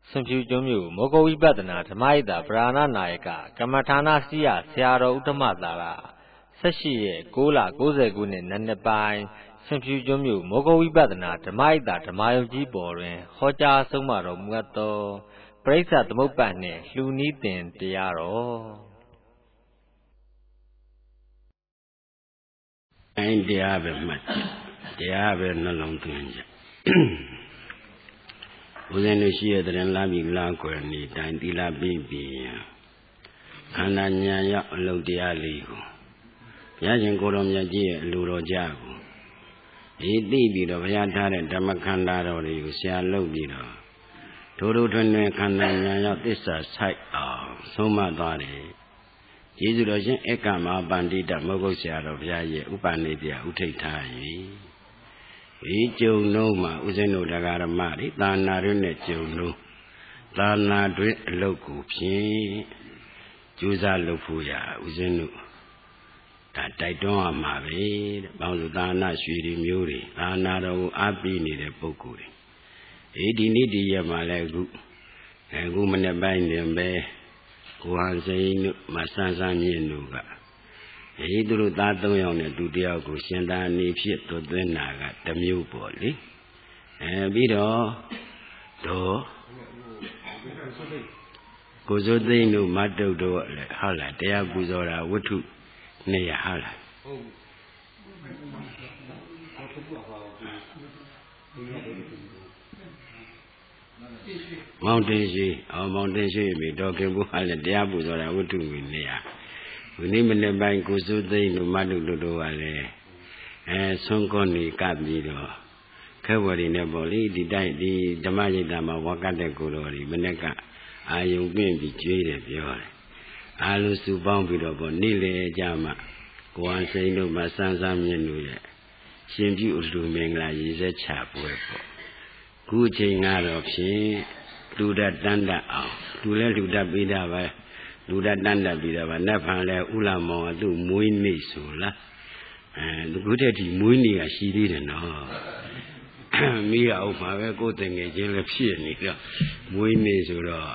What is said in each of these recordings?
စွန်ဖြူကျွန်းမြို့မောဂဝိပဿနာဓမ္မယိတာပရာဏနာယကကမ္မဌာနစီယဆရာတော်ဥတ္တမသာရ18ရက်6လ90ခုနှစ်နံနက်ပိုင်းစွန်ဖြူကျွန်းမြို့မောဂဝိပဿနာဓမ္မယိတာဓမ္မယုံကြီးပေါ်တွင်ဟောကြားဆုံးမတော်မူအပ်သောပရိစ္ဆသမုပ္ပါနှင့်လှူနီးတင်တရားတော်တရားပဲမှတ်တရားပဲနှလုံးသွင်းကြဦးဇင်းတို့ရှိရတဲ့လာပြီလာကွယ်နေတိုင်းသီလပြီးပြီးခန္ဓာဉာဏ်ရောက်အလုပ်တရားလေးကိုဘုရားရှင်ကိုယ်တော်မြတ်ကြီးရဲ့အလိုတော်ကြကိုဒီသိပြီးတော့ဘုရားထားတဲ့ဓမ္မခန္ဓာတော်တွေကိုဆရာလုပ်ပြီးတော့ထိုတို့ထွန်းထွန်းခန္ဓာဉာဏ်ရောက်သစ္စာဆိုင်အောင်ဆုံးမသွားတယ်ကျေးဇူးတော်ရှင်ဧကမဟာပန္တိတမောဂုတ်ဆရာတော်ဘုရားရဲ့ဥပနိဒေယဥထိတ်ထား၍ဒီကျုံလုံးမှာဥစဉ်တို့တရားဓမ္မတွေသာနာတွင်နဲ့ကျုံလုံးသာနာတွင်အလုတ်ကိုဖြင့်ကြိုးစားလုပ်ဖို့ရဥစဉ်တို့ဒါတိုက်တွန်းရမှာပဲတဲ့။ဘောင်းစုသာနာရွှေတွေမျိုးတွေသာနာတော်ကိုအားပေးနေတဲ့ပုဂ္ဂိုလ်တွေဒီနေ့ဒီရက်မှာလည်းအခုမနေ့ပိုင်းတွင်ပဲကိုဟန်စိန်တို့မဆန်းဆန်းမြင့်တို့ကသူတို့သား3ယောက်နဲ့သူတယောက်ကိုရှင်သာနေဖြစ်သွတ်သွင်းတာကတစ်မျိုးပေါ့လေပြီးတော့ကိုစိုးသိန်းတို့မတ်တုတ်တို့လည်းဟုတ်လားတရားပူဇော်တာဝတ္ထု200ဟုတ်လားမောင်တင်ရှိပြီတော်ခင်ဘုရားလည်းတရားပူဇော်တာဝတ္ထု200ဒီနေ့မနေ့ပိုင်းကိုစိုးသိန်းတို့မတ်တုတ်တို့ကလည်းဆွမ်းကောနေကပ်ပြီးတော့ခဲဝရီနဲ့ပေါ့လေဒီတိုက်ဒီဓမ္မရိပ်တာမှာဝါကတ်တဲ့ကိုတော်ဒီမနေ့ကအာယုံပြင့်ပြီးကျွေးတယ်ပြောတယ်အားလုံးစုပေါင်းပြီးတော့ပေါ့နေ့လေကြမှာကိုဟန်စိန်တို့မဆန်းဆန်းမြင့်တို့ရဲ့ရှင်ပြုအလှူမင်္ဂလာရည်စက်ချပွဲပေါ့ခုအချိန်ကတော့ဖြင့်လူတတ်တန်းတတ်အောင်လူလဲလူတတ်ပြီးတာပဲလူတတ်တန်းတတ်ပြီးတာပါနတ်ဖန်လဲဥလာမောင်ကသူ့မွေးနေ့ဆိုလားခုတည်းဒီမွေးနေ့ကရှိသေးတယ်နော်မိရအောင်ပါပဲကိုယ်တငယ်ချင်းလည်းဖြစ်နေတော့မွေးနေ့ဆိုတော့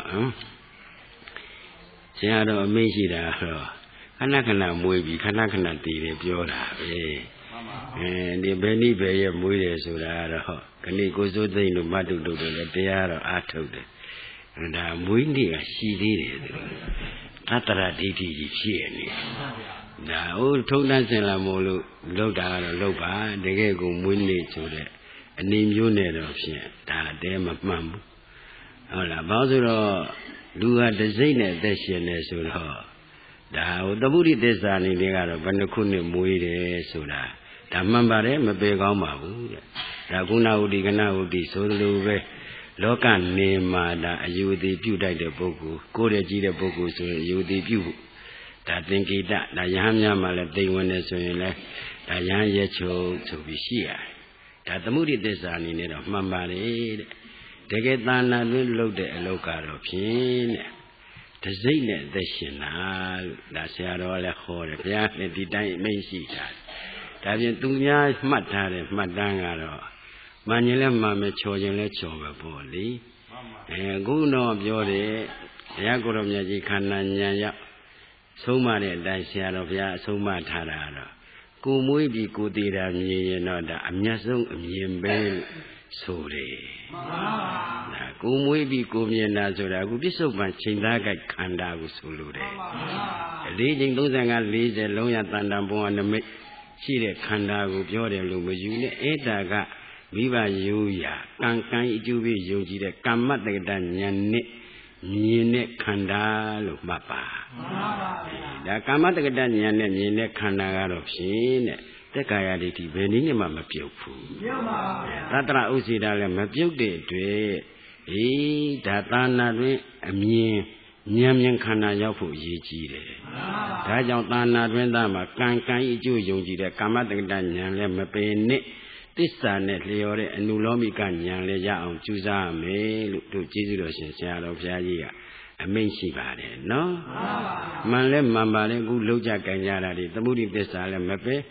ဆရာတော်အမိန့်ရှိတာတော့ခဏခဏမွေးပြီးခဏခဏတည်တယ်ပြောတာပဲဒီဘယ်နည်းပဲရဲ့မွေးတယ်ဆိုတာတော့ခဏကိုစိုးသိမ့်တို့မတ်တုတို့လည်းတရားတော့အားထုတ်တယ်ဒါမွေးနေ့ကရှိသေးတယ်သူသတ္တရဒိဋ္ဌိကြီးဖြစ်နေဒါဟုတ်ထုံတန်းစင်လာမို့လို့လောက်တာကတော့လောက်ပါတကယ်ကိုမွေးနေ့ဆိုတဲ့အနေမျိုးနဲ့တော့ဖြင့်ဒါတဲမမှန်ဘူးဟုတ်လားဘာလို့ဆိုတော့လူဟာတစိမ့်နဲ့အသက်ရှင်နေဆိုတော့ဒါဟိုသဗ္ဗုတိသစ္စာအနေနဲ့ကတော့ဘယ်နှခုနှစ်မွေးတယ်ဆိုတာဒါမှန်ပါတယ်မပေကောင်းပါဘူးတဲ့ဒါကုဏဝတိကနဝတိဆိုလိုပဲလောကနေမှာဒါအယူသည်ပြုတတ်တဲ့ပုဂ္ဂိုလ်ကိုယ်တည်းကြီးတဲ့ပုဂ္ဂိုလ်ဆိုရင်အယူသည်ပြုဒါသင်္ကေတဒါယဟန်များမှလည်းသိဝင်နေဆိုရင်လည်းဒါယဟန်ရဲ့ချုပ်ဆိုပြီးရှိရတယ်ဒါသမုဒိသစ္စာအနေနဲ့တော့မှန်ပါတယ်တဲ့တကယ်သာနာတွင်လုပ်တဲ့အလုပ်ကတော့ဖြင့်တဲ့တစိမ့်နဲ့အသက်ရှင်တာလို့ဒါဆရာတော်လည်းဟောတယ်ဘုရားနဲ့ဒီတိုင်းအမိန့်ရှိတာဒါပြင်သူများမှတ်ထားတဲ့မှတ်တမ်းကတော့မှန်ရင်လည်းမှန်မယ်ချော်ရင်လည်းချော်ပဲပေါ့လေအခုတော့ပြောတယ်ဘုရားကိုယ်တော်မြတ်ကြီးခန္ဓာဉာဏ်ရောက်ဆုံးမတဲ့အတိုင်းဆရာတော်ဘုရားအဆုံးမထားတာတော့ကိုမွေးပြီးကိုတည်တာမြင်ရင်တော့ဒါအမျက်ဆုံးအမြင်ပဲဆိုတယ်မှန်ပါဘူးဒါကိုမွေးပြီးကိုမြင်တာဆိုတာအခုပြစ္ဆုတ်ပန်ချိန်သားကြိုက်ခန္ဓာကိုဆိုလိုတယ်မှန်ပါဘူး၄ချိန်35 40လုံးရတန်တန်ဘုံအနမိတ်ရှိတဲ့ခန္ဓာကိုပြောတယ်လို့မယူနဲ့အဲ့ဒါကမိဘရိုးရာကံအကျိုးပေးယုံကြည်တဲ့ကမ္မတက္ကတဉာဏ်နဲ့မြင်တဲ့ခန္ဓာလို့မှတ်ပါမှန်ပါပါဒါကမ္မတက္ကတဉာဏ်နဲ့မြင်တဲ့ခန္ဓာကတော့ဖြင့်တဲ့သက်ကာယဒိဋ္ဌိဘယ်နည်းနဲ့မှမပြုတ်ဘူးပြုတ်ပါဘူးသတ္တရဥစ္စေတာလည်းမပြုတ်တဲ့အတွက်ဒါသာနာတွင်အမြင်ဉာဏ်ခန္ဓာရောက်ဖို့အရေးကြီးတယ်ဒါကြောင့်သာနာတွင်သားမှာကံအကျိုးယုံကြည်တဲ့ကာမတက္ကတဉာဏ်လည်းမပယ်နဲ့သစ္စာနဲ့လျော်တဲ့အနုလောမိကဉာဏ်လည်းရအောင်ကြိုးစားရမယ်လို့တို့ကျေးဇူးတော်ရှင်ဆရာတော်ဘုရားကြီးကအမိန့်ရှိပါတယ်နော်မှန်လဲမှန်ပါလေအခုလောက်ကြကြင်ကြတာဒီသမုဒိသစ္စာလည်းမပယ်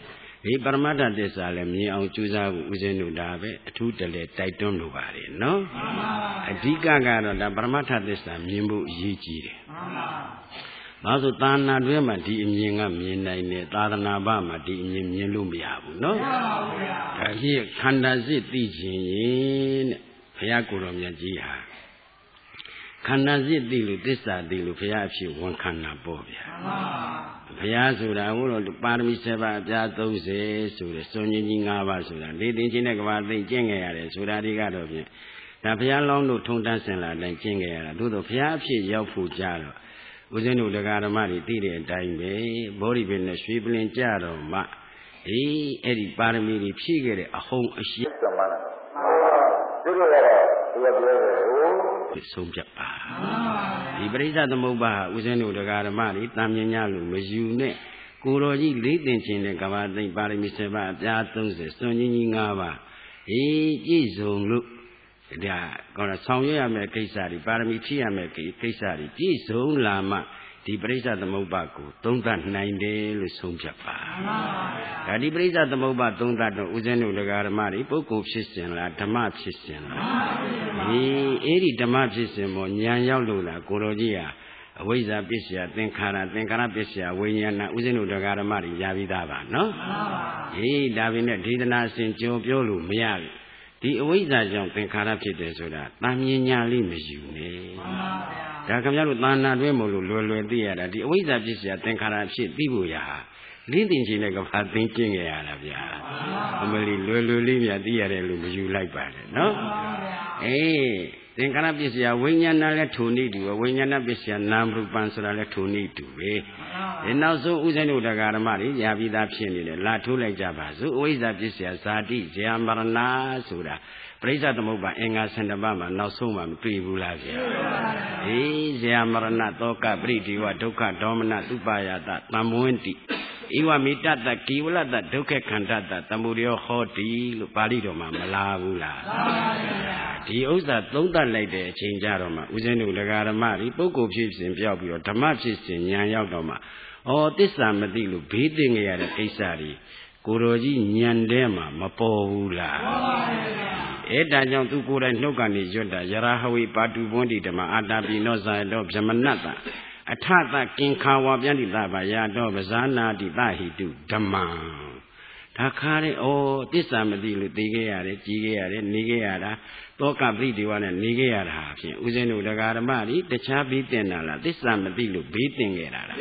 ဒီပရမတ္ထသစ္စာလည်းမြင်အောင်ကြိုးစားဖို့ဦးဇင်းတို့ဒါပဲအထူးတလဲတိုက်တွန်းလိုပါတယ်နော်အဓိကကတော့ဒါပရမတ္ထသစ္စာမြင်ဖို့အရေးကြီးတယ်ဘာလို့သာနာတွဲမှာဒီအမြင်ကမြင်နိုင်တယ်သာသနာ့ဘာမှာဒီအမြင်မြင်လို့မရဘူးနော်ဒါဖြစ်ခန္ဓာစစ်သိခြင်းရင်တဲ့ဘုရားကိုယ်တော်မြတ်ကြီးဟာခန္ဓာစစ်သိလို့သစ္စာသိလို့ဘုရားအဖြစ်ဝန်ခံတာပေါ့ဗျာဘုရားဆိုတာဟိုတော့ပါရမီ7ပါးအပြား30ဆိုတဲ့စွန့်ကြီး5ပါးဆိုတာလေးသိချင်းတဲ့ကဘာသိကျင့်ခဲ့ရတယ်ဆိုတာဒီကတော့ဖြင့်ဒါဘုရားလောင်းတို့ထုံတန်းစင်လာတိုင်းကျင့်ခဲ့ရတာသို့တော့ဘုရားအဖြစ်ရောက်ဖို့ကြတော့ဦးဇင်းတို့တရားဓမ္မတွေသိတဲ့အတိုင်းပဲဘောဓိပင်နဲ့ရွှေပလင်ကြတော့မှအဲ့ဒီပါရမီတွေဖြည့်ခဲ့တဲ့အဟုန်အရှိသမဏသူတို့ကတော့သူကပြောတယ်ဆုံးဖြတ်ပါဒီပရိစ္ဆသမုပ္ပါဦးဇင်းတို့တရားဓမ္မတွေတာမြင်ကြလို့မယူနဲ့ကိုတော်ကြီးလေးသင်ခြင်းနဲ့ကဘာသိပါရမီ7ပါးအပြား30စွန့်ကြီး5ပါးပြည့်စုံလို့ဒါကောဆောင်ရွက်ရမယ့်ကိစ္စတွေပါရမီဖြည့်ရမယ့်ကိစ္စတွေပြည့်စုံလာမှဒီပရိစ္ဆသမုပ္ပါကိုသုံးသပ်နိုင်တယ်လို့ဆုံးဖြတ်ပါဒါဒီပရိစ္ဆသမုပ္ပါသုံးသပ်တော့ဦးဇင်းတို့တရားဓမ္မတွေပုဂ္ဂိုလ်ဖြစ်စဉ်လားဓမ္မဖြစ်စဉ်လားအဲ့ဒီဓမ္မဖြစ်စဉ်မို့ဉာဏ်ရောက်လို့လားကိုတော်ကြီးဟာအဝိဇ္ဇာပစ္စယသင်္ခါရပစ္စယဝိညာဏဦးဇင်းတို့တရားဓမ္မတွေရပြီးသားပါနော်ဒါပေမဲ့ဒေသနာအစဉ်ကြောပြောလို့မရဘူးဒီအဝိဇ္ဇာကြောင့်သင်္ခါရဖြစ်တယ်ဆိုတာတာမြင်ညာလေးမယူနဲ့ဒါခင်ဗျားတို့သာနာတွဲမို့လို့လွယ်သိရတာဒီအဝိဇ္ဇာဖြစ်เสียသင်္ခါရဖြစ်သိဖို့ရာလင်းတင်ခြင်းနဲ့ကဘာသိကျင့်ကြရတာဗျာအမလီလွယ်လေးမြသိရတယ်လို့မယူလိုက်ပါနဲ့နော်သင်္ခါရပစ္စယဝိညာဏလည်းထိုနည်းတူပဲဝိညာဏပစ္စယနာမ်ရူပံဆိုတာလည်းထိုနည်းတူပဲဒီနောက်ဆုံးဥစဉ်တို့တရားဓမ္မတွေညာပြီးသားဖြစ်နေတယ်လာထိုးလိုက်ကြပါစို့အဝိဇ္ဇာပစ္စယဇာတိဇယမရဏဆိုတာပရိစ္ဆသမုပ္ပါအင်္ဂါ12ပါးမှာနောက်ဆုံးမှမတွေ့ဘူးလားဗျာဇယမရဏတောကပရိဒီဝဒုက္ခဒေါမနသုပယတသံဝန္တိဧဝမိတတကိဝလတဒုက္ခခန္ဓတသမုဒယောဟောတိလို့ပါဠိတော်မှာမလားဘူးလားဒီဥစ္စာသုံးသပ်လိုက်တဲ့အချိန်ကြတော့မှဦးဇင်းတို့တရားဓမ္မတွေပုဂ္ဂိုလ်ဖြစ်စဉ်ပြောက်ပြီးတော့ဓမ္မဖြစ်စဉ်ဉာဏ်ရောက်တော့မှသစ္စာမသိလို့ဘေးသိငရတဲ့ကိစ္စတွေကိုတော်ကြီးဉာဏ်ထဲမှာမပေါ်ဘူးလားအဲ့ဒါကြောင့်သူကိုယ်တိုင်နှုတ်ကနေရွတ်တာယရာဟဝိပါတုဘွန္တိဓမ္မအာတာပိနောဇာတောဗြဟ္မနတအထသကင်္ခာဝပြန်တိသဗာယာတောပဇာနာတိသဟိတုဓမ္မဒါခါတဲ့သစ္စာမသိလို့သိခဲ့ရတယ်ကြည်ခဲ့ရတယ်နေခဲ့ရတာတောကပရိဒီဝနဲ့နေခဲ့ရတာဖြင့်ဦးဇင်းတို့တရားဓမ္မတွေတခြားပြီးတင်တာလားသစ္စာမသိလို့ဘေးတင်ခဲ့တာလား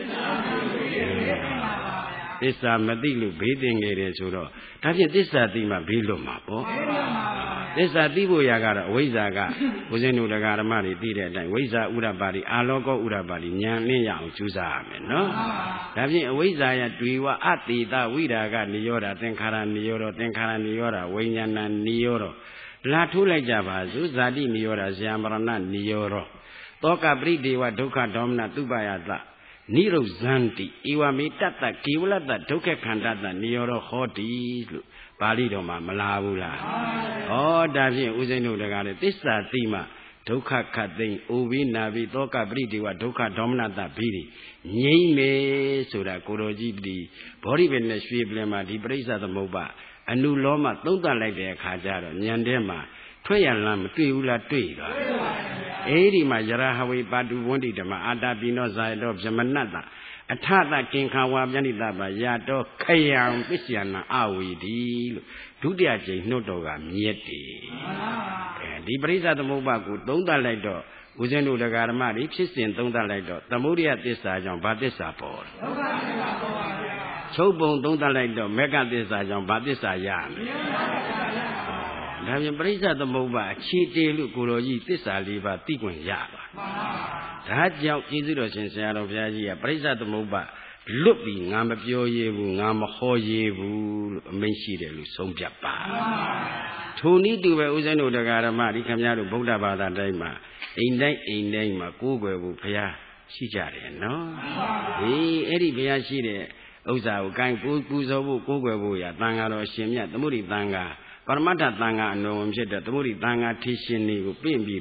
သစ္စာမသိလို့ဘေးတင်ခဲ့တယ်ဆိုတော့ဒါဖြင့်သစ္စာသိမှဘေးလွတ်မှာပေါ့သစ္စာသိဖို့ရာကတော့အဝိဇ္ဇာကဦးဇင်းတို့တရားဓမ္မတွေသိတဲ့အတိုင်းဝိဇ္ဇာဥရပါတိအာလောကောဥရပါတိဉာဏ်လင်းရအောင်ကြိုးစားရမယ်နော်ဒါဖြင့်အဝိဇ္ဇာယတွေ့ဝအတိတဝိရာကနိရောဓသင်္ခါရနိရောဓသင်္ခါရနိရောဓဝိညာဏနိရောဓလာထိုးလိုက်ကြပါစို့ဇာတိနိရောဓဇယမရဏနိရောဓတောကပရိဒေဝဒုက္ခဒေါမနသုပယတနိရုဇန္တိဧဝမေတတကေဝလတဒုက္ခခန္ဓတနိရောဓဟောတိလို့ပါဠိတော်မှာမလားဘူးလားဒါဖြင့်ဦးဇင်းတို့တရားနဲ့သစ္စာသိမှဒုက္ခခတ်သိမ့်အိုဘိနာဘိတောကပရိဒေဝဒုက္ခဒေါမနတဘိရိငြိမ့်မယ်ဆိုတာကိုတော်ကြီးဒီဘောဓိပင်နဲ့ရွှေပလင်မှာဒီပရိစ္ဆသမုပ္ပါအနုလောမသုံးသပ်လိုက်တဲ့အခါကျတော့ဉာဏ်ထဲမှာထွက်ရလမ်းမတွေ့ဘူးလားတွေ့သွားအဲ့ဒီမှာယရဟဝေပါတုဝန္တိဓမ္မအာတာပိနောဇာယတောဗြဟ္မနတအထသကင်္ခာဝါပြန်တိတပါယာတောခယံပစ္စယနာအဝီတိလို့ဒုတိယကျိန်နှုတ်တော်ကမြက်တယ်ဒီပရိစ္ဆသမုပ္ပါကိုသုံးသပ်လိုက်တော့ဦးဇင်းတို့တရားဓမ္မတွေဖြစ်စဉ်သုံးသပ်လိုက်တော့သမုဒိယသစ္စာကြောင့်ဘာသစ္စာပေါ်လဲဒုက္ခသစ္စာပေါ်ပါဗျာချုပ်ပုံသုံးသပ်လိုက်တော့မေဃသစ္စာကြောင့်ဘာသစ္စာရမလဲဒါပြင်ပရိစ္ဆသမုပ္ပါအခြေတည်လို့ကိုတော်ကြီးသစ္စာ၄ပါးသိခွင့်ရပါဒါကြောင့်ကျေးဇူးတော်ရှင်ဆရာတော်ဘုရားကြီးကပရိစ္ဆသမုပ္ပါလွတ်ပြီးငါမပြောရဘူးငါမဟောရဘူးလို့အမိန့်ရှိတယ်လို့ဆုံးဖြတ်ပါထိုနည်းတူပဲဦးဇင်းတို့တရားဓမ္မဒီခင်ဗျားတို့ဗုဒ္ဓဘာသာတိုင်းမှာအိမ်တိုင်းမှာကိုးကွယ်ဖို့ဘုရားရှိကြတယ်နော်အဲ့ဒီဘုရားရှိတဲ့ဥစ္စာကိုကိုင်းပူဇော်ဖို့ကိုးကွယ်ဖို့ရသံဃာတော်ရှင်မြတ်သမုဒိသံဃာပရမတ္ထသံဃာအနုံဖြစ်တဲ့သမုဒိသံဃာထေရှင်တွေကိုပြင့်ပြီးတော့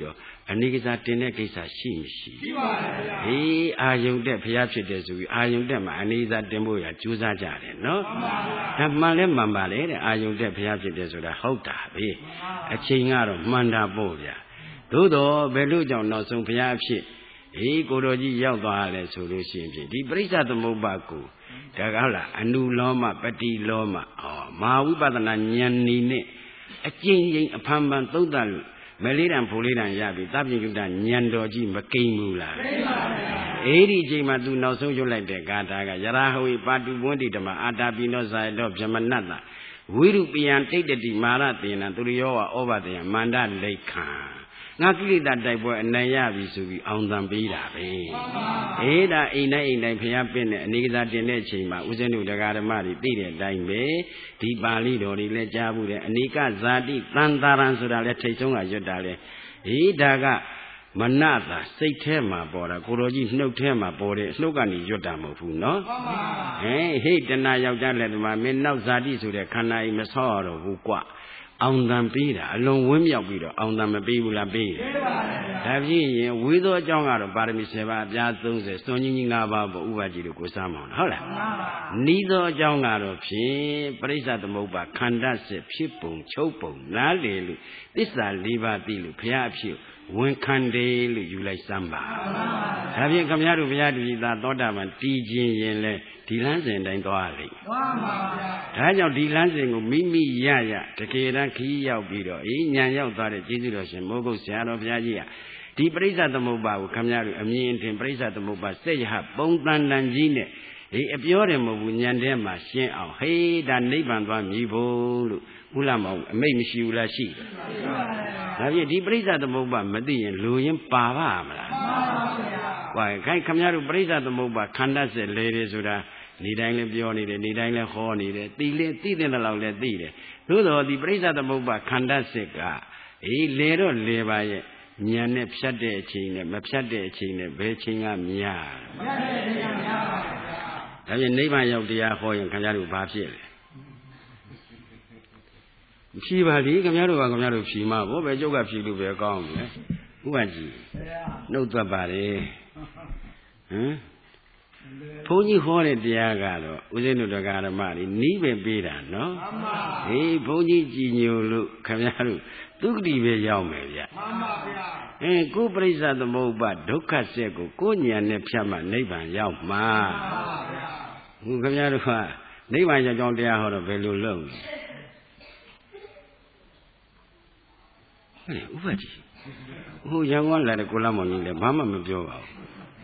အနေကစားတင်တဲ့ကိစ္စရှိမရှိဟေးအာယုန်တက်ဘုရားဖြစ်တယ်ဆိုပြီးအာယုန်တက်မှာအနေကစားတင်ဖို့ရကြိုးစားကြတယ်နော်ဒါမှန်လဲမှန်ပါလေတဲ့အာယုန်တက်ဘုရားဖြစ်တယ်ဆိုတာဟုတ်တာပဲအချိန်ကတော့မှန်တာပေါ့ဗျာသို့တော့ဘယ်လို့ကြောင့်နောက်ဆုံးဘုရားဖြစ်ကိုတော်ကြီးရောက်သွားလဲဆိုလို့ရှိရင်ဒီပရိစ္ဆသမုပ္ပါကိုဒါကဟုတ်လားအနုလောမပတိလောမမဟာဝိပဿနာဉာဏ်နေနဲ့အကျဉ်းချင်းအဖန်ဖန်သုံးသပ်လို့မလေးတံဖိုလေးတံရပြီသဗ္ဗညုတဉာဏ်တော်ကြီးမကိန်းဘူးလားကိန်းပါဗျာအဲ့ဒီအချိန်မှာသူနောက်ဆုံးရွတ်လိုက်တဲ့ဂါထာကယရဟဝိပါတုဝန္တိဓမ္မအာတာပိနောဇာယတောဗြဟ္မနတ္တဝိရုပယံတိတ္တတိမာရတေနသူရိယောဝဩဘတေယမန္တလိခံငါကိလေသာတိုက်ပွဲအနိုင်ရပြီဆိုပြီးအောင်သံပေးတာပဲဒါအိမ်တိုင်းဖျားပင့်တဲ့အနေကစားတင်တဲ့အချိန်မှာဦးဇင်းတို့တရားဓမ္မတွေသိတဲ့အတိုင်းပဲဒီပါဠိတော်တွေလည်းကြားဘူးတယ်အနိကဇာတိသံသာရံဆိုတာလည်းထိတ်ဆုံးကရွတ်တာလေဒါကမနတာစိတ်ထဲမှာပေါ်တာကိုတော်ကြီးနှုတ်ထဲမှာပေါ်တယ်နှုတ်ကနေရွတ်တာမဟုတ်ဘူးနော်ဟေးတဏှာယောက်ျားလည်းဒီမှာမင်းနောက်ဇာတိဆိုတဲ့ခန္ဓာအိမ်မဆောက်ရတော့ဘူးကွအောင်သံပေးတာအလုံးဝင်းမြောက်ပြီးတော့အောင်သံမပေးဘူးလားပေးတယ်ဒါဖြစ်ရင်ဝေသောအကြောင်းကတော့ပါရမီ7ပါးအပြား30စွန်ကြီး5ပါးပေါ့ဥပကြီးတို့ကိုစားမောင်းဟုတ်လားနီးသောအကြောင်းကတော့ဖြင့်ပရိစ္ဆသမုပ္ပါခန္ဓာစစ်ဖြစ်ပုံချုပ်ပုံနားလေလို့သစ္စာ4ပါးသိလို့ဘုရားအဖြစ်ဝန်ခံတယ်လို့ယူလိုက်စမ်းပါဒါဖြင့်ခမည်းတော်ဘုရားတူကြီးသာသောတာပန်တည်ခြင်းရင်လဲဒီလမ်းစဉ်တိုင်းသွားလိမ့်သွားပါဗျာဒါကြောင့်ဒီလမ်းစဉ်ကိုမိမိရတကယ်တမ်းခီးရောက်ပြီးတော့ဉာဏ်ရောက်သွားတဲ့ကျေးဇူးတော်ရှင်မိုးကုတ်ဆရာတော်ဘုရားကြီးကဒီပရိစ္ဆသမုပ္ပါကိုခမည်းတော်အမြင်ထင်ပရိစ္ဆသမုပ္ပါစက်ရဟပုံတန်တန်ကြီးနဲ့အပြောတယ်မဟုတ်ဘူးဉာဏ်ထဲမှာရှင်းအောင်ဒါနိဗ္ဗာန်သွားမြည်ဖို့လို့ဥလမောင်အမိတ်မရှိဘူးလားရှိတယ်ဒါဖြင့်ဒီပရိစ္ဆသမုပ္ပါမသိရင်လူရင်းပါပါမလားပါဗျာခိုင်ခမည်းတော်ပရိစ္ဆသမုပ္ပါခန္ဓာစက်လေတယ်ဆိုတာနေတိုင်းလည်းပြောနေတယ်နေတိုင်းလည်းဟောနေတယ်သိတဲ့လောက်လည်းသိတယ်သို့တော်ဒီပရိစ္ဆသမုပ္ပါခန္ဓာစက်ကလေတော့လေပါရဲ့ဉာဏ်နဲ့ဖြတ်တဲ့အချိန်နဲ့မဖြတ်တဲ့အချိန်နဲ့ဘယ်ချိန်ကများဒါဖြင့်နိဗ္ဗာန်ရောက်တရားဟောရင်ခင်ဗျားတို့ဘာဖြစ်လဲဖြီးပါလေခင်ဗျားတို့ကခင်ဗျားတို့ဖြီးမှာဗောပဲကျုပ်ကဖြီးလို့ပဲကောင်းတယ်ဥပကြီးနှုတ်သက်ပါလေဘုန်းကြီးဟောတဲ့တရားကတော့ဦးဇင်းတို့တရားဓမ္မတွေနီးပဲပေးတာနော်ဘုန်းကြီးကြည်ညိုလို့ခင်ဗျားတို့ဒုက္ခတိပဲရောက်မယ်ဗျမှန်ပါဗျာကိုပရိစ္ဆသမုပ္ပါဒုက္ခစက်ကိုဉာဏ်နဲ့ဖြတ်မှနိဗ္ဗာန်ရောက်မှာမှန်ပါဗျာခုခင်ဗျားတို့ကနိဗ္ဗာန်ရောက်ကြောင်းတရားဟောတော့ဘယ်လိုလုပ်လဲဥပကြီးဟိုရန်ကုန်လာတဲ့ကိုလာမောင်ကြီးလည်းဘာမှမပြောပါဘူး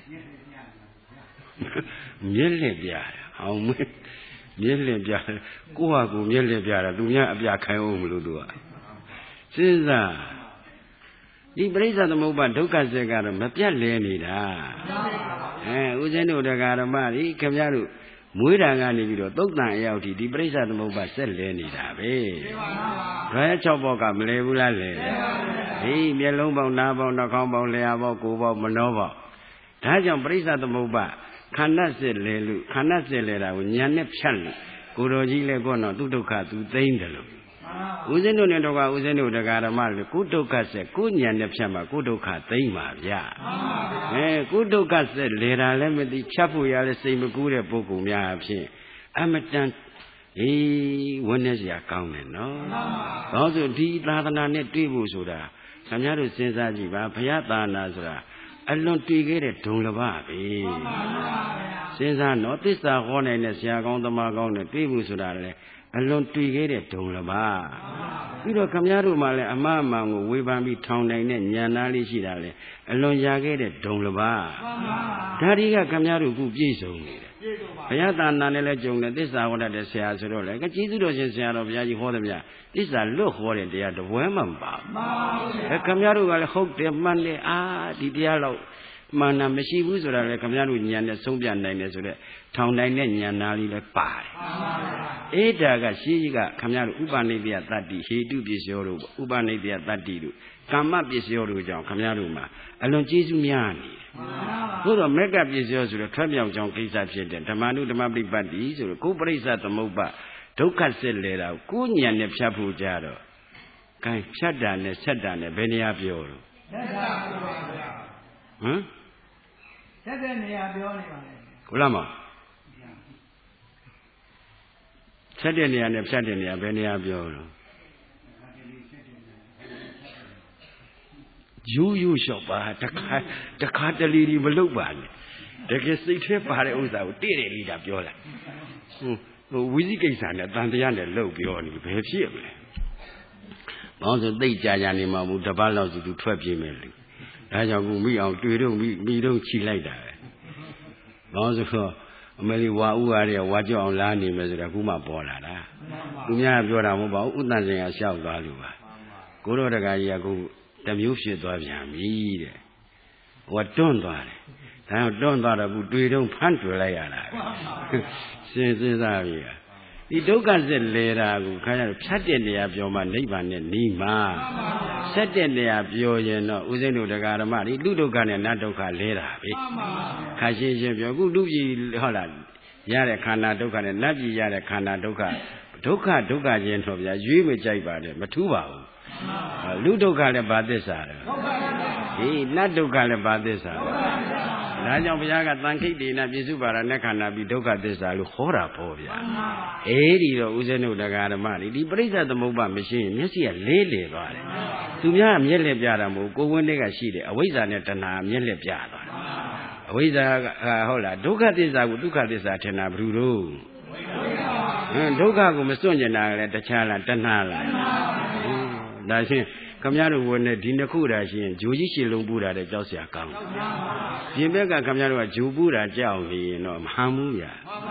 မျက်လက်ပြအောင်မမျက်လက်ပြကိုဟာကိုမျက်လက်ပြတာသူများအပြခိုင်းအောင်မလို့သူကစဉ်းစားဒီပရိစ္ဆသမုပ္ပါဒုက္ခစက်ကတော့မပြတ်လဲနေတာဦးဇင်းတို့တရားဓမ္မကြီးခင်ဗျားတို့မွေးတာကနေပြီးတော့သုတ်တန်အရောက်ထိဒီပရိစ္ဆသမုပ္ပါဆက်လဲနေတာပဲဘယ်6ဘောကမလဲဘူးလားလဲမျက်လုံးပေါက်နားပေါက်နှာခေါင်းပေါက်လျှာပေါက်ကိုယ်ပေါက်မနှောပေါက်ဒါကြောင့်ပရိစ္ဆသမုပ္ပါခန္ဓာစစ်လဲလို့ခန္ဓာစစ်လဲတာကိုဉာဏ်နဲ့ဖြတ်လို့ကိုတော်ကြီးလဲကောတော့သူဒုက္ခသူသိမ့်တယ်လို့ဦးဇင်းတို့နဲ့တော့ကဦးဇင်းတို့တရားဓမ္မတွေကိုဒုက္ခဆက်ကိုဉာဏ်နဲ့ဖြတ်မှာကိုဒုက္ခသိမ့်ပါဗျာကိုဒုက္ခဆက်လဲတာလည်းမသိဖြတ်ဖို့ရလဲစိတ်မကူးတဲ့ပုဂ္ဂိုလ်များအဖြစ်အမတန်ဝန်းနေစရာကောင်းတယ်နော်ဘာလို့ဆိုဒီသာသနာနဲ့တွေ့ဖို့ဆိုတာခင်ဗျားတို့စဉ်းစားကြည့်ပါဘုရားသာနာဆိုတာအလွန်တွေ့ခဲ့တဲ့ဒုံလဘပဲစဉ်းစားတော့သစ္စာဟောနိုင်တဲ့ဆရာကောင်းသမားကောင်းနဲ့တွေ့မှုဆိုတာလေအလွန်တွေ့ခဲ့တဲ့ဒုံလဘပြီးတော့ခမည်းတော်မှလည်းအမှားအမှန်ကိုဝေဖန်ပြီးထောင်နိုင်တဲ့ဉာဏ်သားလေးရှိတာလေအလွန်ရခဲ့တဲ့ဒုံလဘဒါတွေကခမည်းတော်ခုပြည့်စုံနေတယ်ဘုရားသာနာနဲ့လည်းကြုံတယ်သစ္စာဟောတတ်တဲ့ဆရာဆိုတော့လေကျေးဇူးတော်ရှင်ဆရာတော်ဘုရားကြီးဟောတယ်ဗျာသစ္စာလွတ်ဟောတဲ့တရားတပွဲမှမပါဘူးခမည်းတော်ကလည်းဟုတ်တယ်မှန်တယ်ဒီတရားတော့မှန်တာမရှိဘူးဆိုတာလေခမည်းတော်ဉာဏ်နဲ့ဆုံးပြနိုင်တယ်ဆိုတော့ထောင်နိုင်တဲ့ဉာဏ်သားလေးလည်းပါတယ်ဒါကရှိကြီးကခမည်းတော်ဥပနိဒေယတတ္တိဟေတုပစ္စယောတို့ဥပနိဒေယတတ္တိတို့ကာမပစ္စယောတို့ကြောင့်ခမည်းတော်မှာအလွန်ကျေးဇူးများနေတယ်သို့တော့မက်ကပစ္စယောဆိုတော့ထွက်ပြောင်ကြောင်းကိစ္စဖြစ်တယ်ဓမ္မနုဓမ္မပရိပတ်တိဆိုတော့ကိုပရိစ္ဆသမုပ္ပါဒုက္ခစစ်လေတာကိုဉာဏ်နဲ့ဖြတ်ဖို့ကြတော့ကဲဖြတ်တာနဲ့ဆက်တာနဲ့ဘယ်နေရာပြောလို့ဆက်တဲ့နေရာပြောနေပါလေဟုတ်လားမဆက်တဲ့နေရာနဲ့ဖြတ်တဲ့နေရာဘယ်နေရာပြောလို့ယူလျှော့ပါတခါတလေဒီမလုပ်ပါနဲ့တကယ်စိတ်ထဲပါတဲ့ဥစ္စာကိုတည့်တယ်လေးတာပြောလိုက်ဟိုဝိဇိကိစ္စနဲ့တန်တရားနဲ့လှုပ်ပြောနေဘယ်ဖြစ်မလဲဘောင်းဆိုသိကြကြနေမှာဘူးတပတ်လောက်စီသူထွက်ပြေးမယ်လေဒါကြောင့်ကူမိအောင်တွေ့တော့မိတော့ချီလိုက်တာပဲဘောင်းဆိုတော့အမေလေးဝါဥရတဲ့ဝါကြောက်အောင်လားနေမယ်ဆိုတာခုမှပေါ်လာတာသူများပြောတာမဟုတ်ပါဘူးဥတ္တန်စင်ကရှောက်သွားလို့ပါကိုရောတကကြီးကကိုတမျိုးဖြစ်သွားပြန်ပြီတဲ့ဟိုတွန်းသွားတယ်ဒါတော့တွန်းသွားတော့ခုတွေ့တော့ဖမ်းတွေ့လိုက်ရတာစဉ်းစားပြီဒီဒုက္ခစစ်လဲတာကိုခါရဖြတ်တဲ့နေရာပြောမှနိဗ္ဗာန်နဲ့နီးမှာဆက်တဲ့နေရာပြောရင်တော့ဦးဇင်းတို့တရားဓမ္မဒီလူဒုက္ခနဲ့နတ်ဒုက္ခလဲတာပဲခါရှင်းရှင်းပြောခုလူပြည်ဟုတ်လားရတဲ့ခန္ဓာဒုက္ခနဲ့နတ်ပြည်ရတဲ့ခန္ဓာဒုက္ခဒုက္ခချင်းတော့ဗျာရွေးမကြိုက်ပါနဲ့မထူးပါဘူးလူဒုက္ခလည်းဘာသစ္စာလဲဒီနတ်ဒုက္ခလည်းဘာသစ္စာလဲဒါကြောင့်ဘုရားကသံခိတ္တေနပြစ္စုပါရဏခန္ဓာပြီးဒုက္ခသစ္စာလို့ဟောတာပေါ့ဗျာဒီတော့ဦးဇင်းတို့တရားဓမ္မတွေဒီပရိစ္ဆေသမုပ္ပါမရှိရင်မျက်စိကလေးလေသွားတယ်သူများမျက်လက်ပြတာမဟုတ်ကိုယ်ဝင်းတွေကရှိတယ်အဝိဇ္ဇာနဲ့တဏှာမျက်လက်ပြသွားတယ်အဝိဇ္ဇာဟုတ်လားဒုက္ခသစ္စာကိုဒုက္ခသစ္စာထင်တာဘယ်လိုတော့ဒုက္ခကိုမစွန့်ကျင်တာလည်းတခြားလားတဏှာလားဒါရှင်းခမရတို့ဝင်နေဒီနှစ်ခုတာရှင်းဂျိုကြီးရှည်လုံးပူတာတဲ့ကြောက်စရာကောင်းပြင်ဘက်ကခမရတို့ကဂျိုပူတာကြောက်နေရင်တော့မဟန်ဘူးဗျာ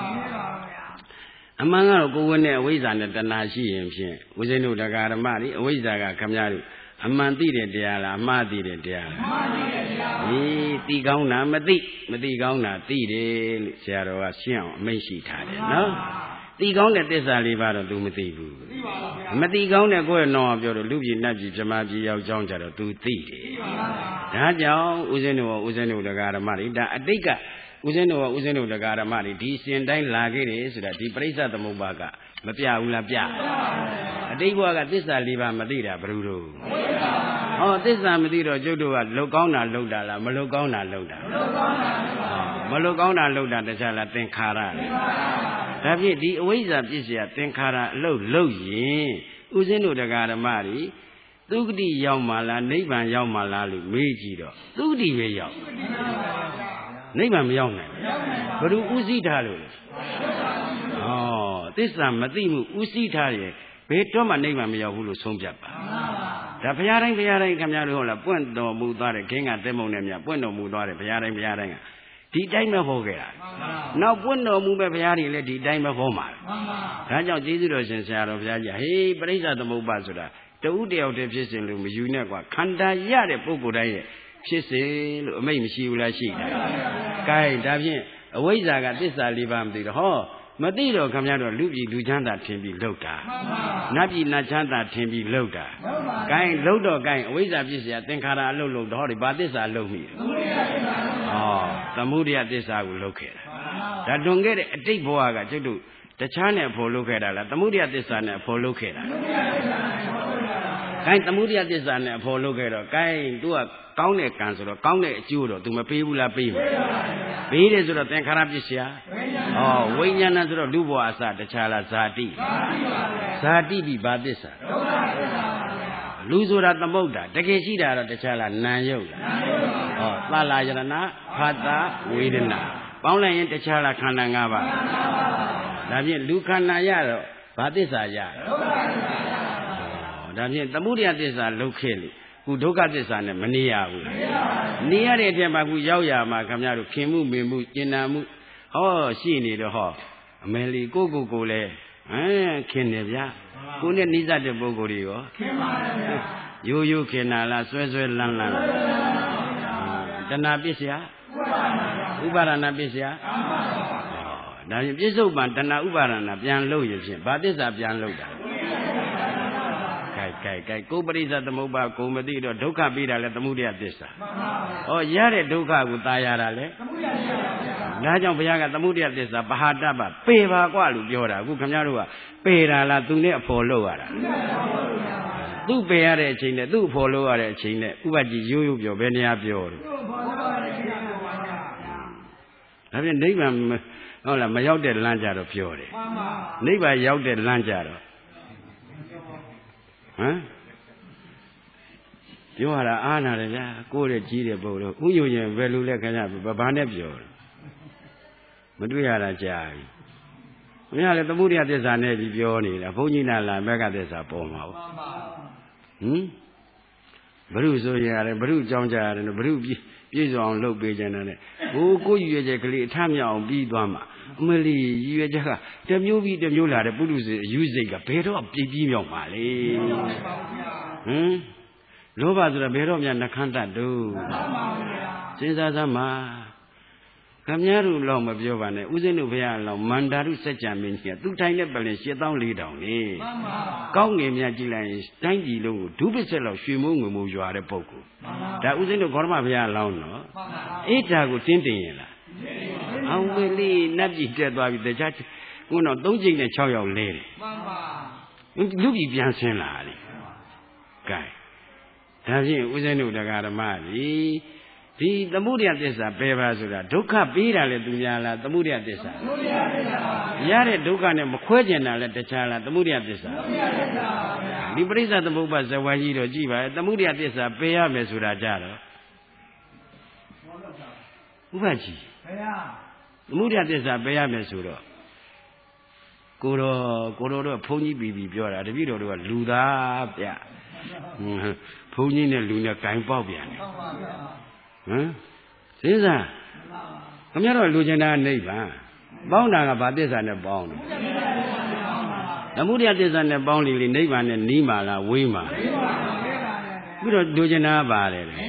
အမှန်ကတော့ကိုယ်ဝင်တဲ့အဝိဇ္ဇာနဲ့တဏှာရှိရင်ဖြင့်ဦးဇင်းတို့တရားဓမ္မတွေအဝိဇ္ဇာကခမရတို့အမှန်သိတဲ့တရားလားအမှားသိတဲ့တရားလားအမှားသိတဲ့တရားပါသိကောင်းတာမသိကောင်းတာသိတယ်လို့ဆရာတော်ကရှင်းအောင်အမိန့်ရှိထားတယ်နော်သိကောင်းတဲ့သစ္စာလေးပါတော့ तू မသိဘူးမသိကောင်းတဲ့ကိုယ့်ရဲ့နောင်ပြောတော့လူပြည်နတ်ပြည်ဗြဟ္မာပြည်ရောက်ကြောင်းကြတော့ तू သိတယ်ဒါကြောင့်ဦးဇင်းတို့တရားဓမ္မတွေဒါအတိတ်ကဦးဇင်းတို့တရားဓမ္မတွေဒီစင်တိုင်းလာခဲ့တယ်ဆိုတာဒီပရိစ္ဆေသမုပ္ပါကမပြဘူးလားပြအတိတ်ဘဝကသစ္စာလေးပါမသိတာဘယ်လိုတော့ဟောသစ္စာမသိတော့ကျုပ်တို့ကလုတ်ကောင်းတာလုတ်တာလားမလုတ်ကောင်းတာလုတ်တာမလုတ်ကောင်းတာလုတ်တာတခြားလားသင်္ခါရဒါဖြင့်ဒီအဝိဇ္ဇာပစ္စယသင်္ခါရအလုတ်ရင်ဦးဇင်းတို့တရားဓမ္မတွေသုဂတိရောက်မှလားနိဗ္ဗာန်ရောက်မှလားလို့မေးကြည့်တော့သုဂတိပဲရောက်နိဗ္ဗာန်မရောက်နိုင်ဘယ်သူဥသိထားလို့လဲသစ္စာမသိမှုဥသိထားရဲ့ဘယ်တော့မှနိဗ္ဗာန်မရောက်ဘူးလို့ဆုံးဖြတ်ပါဒါဘုရားတိုင်းခင်ဗျားတို့ဟုတ်လားပွင့်တော်မူသွားတဲ့ခင်းကတဲမုံနဲ့မြပွင့်တော်မူသွားတဲ့ဘုရားတိုင်းကဒီတိုင်းပဲဟောခဲ့တာနောက်ပွင့်တော်မူမဲ့ဘုရားတွေလည်းဒီတိုင်းပဲဟောမှာဒါကြောင့်ကျေးဇူးတော်ရှင်ဆရာတော်ဘုရားကြီးဟေးပရိစ္ဆေသမုပ္ပါဆိုတာတဦးတယောက်တည်းဖြစ်စဉ်လို့မယူနဲ့ကွာခန္ဓာရတဲ့ပုဂ္ဂိုလ်တိုင်းရဲ့ဖြစ်စဉ်လို့အမိတ်မရှိဘူးလားရှိတယ်။ကဲဒါဖြင့်အဝိဇ္ဇာကသစ္စာလေးပါးမသိတော့ဟောမသိတော့ခမရတော့လူပြည်လူချမ်းသာထင်ပြီးလှုပ်တာနတ်ပြည်နတ်ချမ်းသာထင်ပြီးလှုပ်တာကဲလှုပ်တော့ကဲအဝိဇ္ဇာပြည့်စရာသင်္ခါရအလုပ်တော့ဟောဒီဘာသစ္စာလှုပ်မိသမုဒယသစ္စာကိုလှုပ်ခဲ့တာဒါတွန်ခဲ့တဲ့အတိတ်ဘဝကကျုပ်တို့တခြားနဲ့အဖို့လှုပ်ခဲ့တာလားသမုဒယသစ္စာနဲ့အဖို့လှုပ်ခဲ့တာကဲသမုဒယသစ္စာနဲ့အဖို့လှုပ်ခဲ့တော့ကဲသူကကောင်းတဲ့ကံဆိုတော့ကောင်းတဲ့အကျိုးတော့ तू မပေးဘူးလားပေးမယ်ပေးတယ်ဆိုတော့သင်္ခါရပစ္စယဝိညာဏဆိုတော့လူဘဝအစတခြားလားဇာတိပြီးဘာသစ္စာလူဆိုတာသမုဒ္ဒတကယ်ရှိတာတော့တခြားလားနာယုတ်လားသလာယရဏဖတ်တာဝေဒနာပေါင်းလိုက်ရင်တခြားလားခန္ဓာ၅ပါးဒါဖြင့်လူခန္ဓာရတော့ဘာသစ္စာရဒါဖြင့်သမုဒယသစ္စာလုတ်ခဲ့လို့ခုဒုက္ခသစ္စာနဲ့မနေရဘူးနေရတဲ့အထက်မှာခုရောက်ရမှာခင်ဗျားတို့ခင်မှုမေမှုကျင်နာမှုဟောရှိနေတော့ဟောအမေလီကိုလဲခင်တယ်ဗျာကိုနဲ့နိစ္စတဲ့ပုဂ္ဂိုလ်တွေရောခင်ပါဗျာရိုးခင်တာလားဆွဲလန်းလားတဏှာပစ္စယဥပါဒနာပစ္စယဒါဖြင့်ပြစ္ဆုတ်ပံတဏှာဥပါဒနာပြန်လို့ရဖြင့်ဘာသစ္စာပြန်လို့တာကဲကိုပရိစ္ဆေသမုပ္ပါကိုမသိတော့ဒုက္ခပြီးတာလဲသမုဒယသစ္စာရတဲ့ဒုက္ခကိုตายရတာလဲသမုဒယသစ္စာဒါကြောင့်ဘုရားကသမုဒယသစ္စာပဟာတ္တပပေပါကွာလို့ပြောတာအခုခင်ဗျားတို့ကပေတာလားသူနဲ့အဖို့လို့ရတာသူ့ပယ်ရတဲ့အချိန်နဲ့သူ့ဖော်လို့ရတဲ့အချိန်နဲ့ဥပကြီးရိုးရိုးပြောဘယ်နေရာပြောတယ်ဒါဖြင့်နိဗ္ဗာန်ဟုတ်လားမရောက်တဲ့လမ်းကြတော့ပြောတယ်နိဗ္ဗာန်ရောက်တဲ့လမ်းကြတော့ဟမ်ပြောရတာအားနာတယ်ဗျာကိုယ်ရဲ့ကြီးတဲ့ပုဂ္ဂိုလ်ဥယျာဉ်ရင်ဘယ်လိုလဲခင်ဗျာဘာနဲ့ပြောတယ်မတွေ့ရတာကြာပြီ။ခင်ဗျားလည်းသမုဒိယသစ္စာနဲ့ပြီးပြောနေတာဘုန်းကြီးနာလာမက္ခသစ္စာပေါ်မှာပေါ့။ဟင်ဘုရုဆိုရင်ရတယ်ဘုရုကြောင်းကြရတယ်ဘုရုပြည့်စုံအောင်လုပ်ပေးကြတယ်။ဟိုကိုရွေချက်ကလေးအထမြောက်အောင်ပြီးသွားမှာအမလီရွေချက်ကတမျိုးပြီးတမျိုးလာတဲ့ပုရုစေအယူစိတ်ကဘယ်တော့ပြည့်ပြီးမြောက်ပါလေ။ဟင်လောဘဆိုတာဘယ်တော့မှနှခမ်းတတ်တို့။စဉ်းစားစမ်းပါခမည်းတော်လောက်မပြောပါနဲ့ဥစဉ်တို့ဘုရားလောက်မန္တာရုစัจ जा မင်းကြီးကသူထိုင်တဲ့ပလင်7400လေမှန်ပါကောင်းငယ်မြတ်ကြည့်လိုက်ရင်တိုင်းပြည်လုံးကိုဒုပစ္ဆက်လောက်ရွှေမိုးငွေမိုးရွာတဲ့ပုဂ္ဂိုလ်ဒါဥစဉ်တို့ဂေါရမဘုရားလောင်းနော်အိဒါကိုတင်းတင်ရင်လားအောင်မလေးနတ်ပြည်တက်သွားပြီတခြားခုတော့3ချိန်နဲ့6ရောက်လဲတယ်မှန်ပါလူပြည်ပြန်ဆင်းလာတယ်ကဲဒါဖြင့်ဥစဉ်တို့တရားဓမ္မကြီးဒီသမုဒယသစ္စာဘယ်ပါဆိုတာဒုက္ခပေးတာလေသူများလားသမုဒယသစ္စာသမုဒယသစ္စာရတဲ့ဒုက္ခနဲ့မခွဲကျင်တာလဲတခြားလားသမုဒယသစ္စာသမုဒယသစ္စာပါဗျာဒီပရိစ္ဆေသမုပ္ပါဇဝါကြီးတော့ကြည့်ပါသမုဒယသစ္စာပယ်ရမယ်ဆိုတာကြတော့ဥပကြီးဘယ်ဟာသမုဒယသစ္စာပယ်ရမယ်ဆိုတော့ကိုတော်တို့ဘုန်းကြီးပြီးပြောတာတပည့်တော်တို့ကလူသားဗျဘုန်းကြီးနဲ့လူနဲ့ဂိုင်ပေါက်ပြန်တယ်ဟုတ်ပါဗျာဟမ်စဉ်းစားခင်ဗျားတို့လူကျင်တာနိဗ္ဗာန်ပေါင်းတာကဘာသစ္စာနဲ့ပေါင်းတယ်သမုဒယသစ္စာနဲ့ပေါင်းလေနိဗ္ဗာန်နဲ့နီးမှာလားဝေးမှာပြီးတော့လူကျင်တာပါတယ်လေ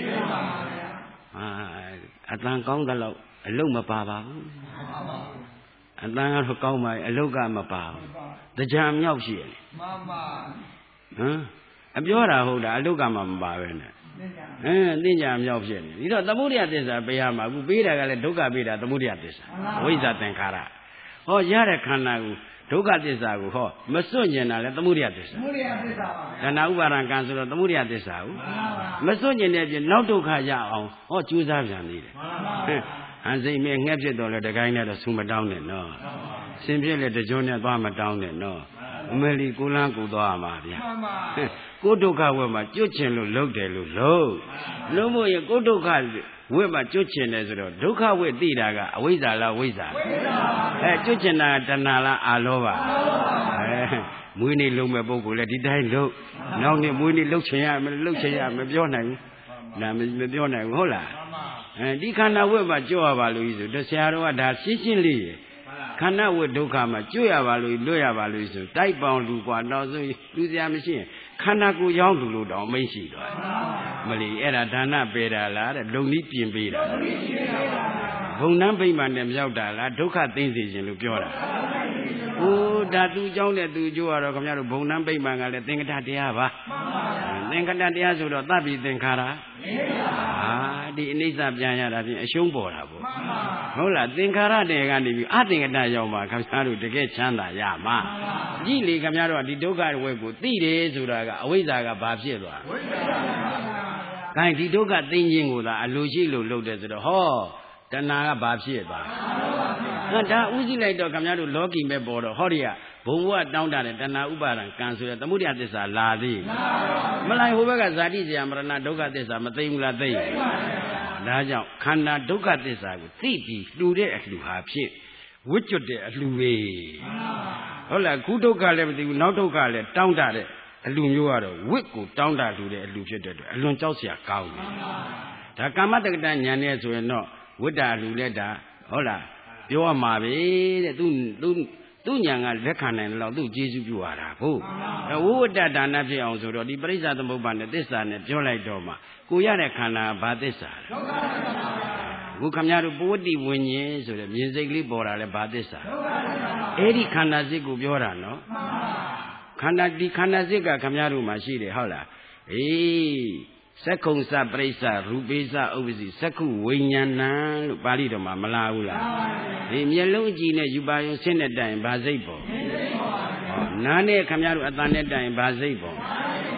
အတန်ကောင်းသလောက်အလုတ်မပါပါဘူးအတန်ကတော့ကောင်းပါရဲ့အလုတ်ကမပါဘူးတရားမြောက်ရှိရလေမှန်ပါဟမ်အပြောတာဟုတ်တာအလုတ်ကမှမပါပဲနဲ့သင်္ကြန်မြောက်ဖြစ်နေဒီတော့သမုဒယသစ္စာပေးရမှာအခုပေးတာကလည်းဒုက္ခပေးတာသမုဒယသစ္စာဝိဇ္ဇာသင်္ခါရဟောရတဲ့ခန္ဓာကိုဒုက္ခသစ္စာကိုဟောမစွန့်ကျင်တာလည်းသမုဒယသစ္စာသမုဒယသစ္စာပါခန္ဓာဥပါဒံကံဆိုတော့သမုဒယသစ္စာကိုမစွန့်ကျင်တဲ့အပြင်နောက်ဒုက္ခရအောင်ဟောကြိုးစားပြန်နေတယ်ဟန်စိတ်မဲ့ငှက်ဖြစ်တော့လေတကိုင်းနဲ့တော့ဆူမတောင်းနဲ့နော်ရှင်ဖြစ်လေတကြွနဲ့သွားမတောင်းနဲ့နော်အမေလီကိုလန်းကိုသွားမှာဗျာကိုဒုက္ခဝဲမှာကျွတ်ချင်လို့လှုပ်တယ်လို့လုံးမို့ရင်ကိုဒုက္ခဝဲမှာကျွတ်ချင်တယ်ဆိုတော့ဒုက္ခဝဲသိတာကအဝိဇ္ဇာလားဝိဇ္ဇာကျွတ်ချင်တာတဏှာလားအာလောဘမွေးနေလုံးမဲ့ပုဂ္ဂိုလ်လည်းဒီတိုင်းလှုပ်နောက်နေ့မွေးနေလှုပ်ချင်ရမပြောနိုင်ဘူးနာမပြောနိုင်ဘူးဟုတ်လားဒီခန္ဓာဝဲမှာကျွတ်ရပါလို့ဆိုတော့ဆရာတော်ကဒါရှင်းလေးရခန္ဓာဝိဒုက္ခမှာကျွတ်ရပါလို့လွတ်ရပါလို့ဆိုတိုက်ပေါင်းလူกว่าနောက်ဆုံးလူစရာမရှိရင်ခန္ဓာကိုယ်ရောင်းလူလို့တောင်မိတ်ရှိတော့မလီအဲ့ဒါဒါနပေတာလားတဲ့လုံနည်းပြင်ပေးတာဘုံနှမ်းပိမှန်နဲ့မြောက်တာလားဒုက္ခသိမ့်စေခြင်းလို့ပြောတာဟိုဒါသူเจ้าနဲ့သူကျိုးရတော့ခင်ဗျားတို့ဘုံနှမ်းပိမှန်ကလည်းသင်္ကတတရားပါသင်္ကတတရားဆိုတော့သဗ္ဗိသင်္ခါရဒီအနိစ္စပြန်ရတာဖြင့်အရှုံးပေါ်တာပေါ့ဟုတ်လားသင်္ခါရတဲ့ကနေပြီးအသင်္ကတရောက်မှာခင်ဗျားတို့တကယ်ချမ်းသာရမှာကြည့်လေခင်ဗျားတို့ကဒီဒုက္ခဝဲကိုသိတယ်ဆိုတာကအဝိဇ္ဇာကဘာဖြစ်သွားဝိဇ္ဇာပါဗျာဒီဒုက္ခသိခြင်းကိုသာအလိုရှိလို့လုပ်တယ်ဆိုတော့ဟောတဏှာကဘာဖြစ်သွားဒါဥသိလိုက်တော့ခင်ဗျားတို့လောကီမဲ့ပေါ်တော့ဟောဒီကဘုံဘဝတောင်းတတဲ့တဏှာဥပါဒံကံဆိုတဲ့သမုဒယသစ္စာလာသေးမလိုက်ဟိုဘက်ကဇာတိဇယမရဏဒုက္ခသစ္စာမသိဘူးလားသိတယ်ဒါကြောင့်ခန္ဓာဒုက္ခသစ္စာကိုသိပြီးလှူတဲ့အလှူဟာဖြစ်ဝိကျွတ်တဲ့အလှူပဲဟုတ်လားခုဒုက္ခလည်းမသိဘူးနောက်ဒုက္ခလည်းတောင်းတတဲ့အလှူမျိုးကတော့ဝိကိုတောင်းတလှူတဲ့အလှူဖြစ်တဲ့အတွက်အလွန်ကြောက်စရာကောင်းတယ်ဒါကာမတက္ကတဉာဏ်နဲ့ဆိုရင်တော့ဝိတ္တလှူလက်တာဟုတ်လားပြောရမှာပဲတဲ့သူဉာဏ်ကလက်ခံနိုင်တယ်လို့သူကျေးဇူးပြုရတာဟုတ်ဝိဝတ္တဒါနဖြစ်အောင်ဆိုတော့ဒီပရိစ္ဆသမုပ္ပါနဲ့သစ္စာနဲ့ပြောလိုက်တော့မှကိုရတဲ့ခန္ဓာဘာသစ္စာလဲအခုခမရတို့ပဝတ္တိဝိညာဉ်ဆိုတဲ့မြင်စိတ်ကလေးပေါ်တာလဲဘာသစ္စာအဲ့ဒီခန္ဓာစိတ်ကိုပြောတာနော်ခန္ဓာဒီခန္ဓာစိတ်ကခမရတို့မှာရှိတယ်ဟုတ်လားအေးသက္ခုံစပရိစ္ဆရူပိစဥပ္ပစီသက္ခုဝိညာဏံလို့ပါဠိတော်မှာမလားဘူးလားဒီမျက်လုံးအကြည့်နဲ့ယူပါယုံဆင်းတဲ့တိုင်ဘာစိတ်ပေါ်နားနဲ့ခမရတို့အတန်နဲ့တိုင်ဘာစိတ်ပေါ်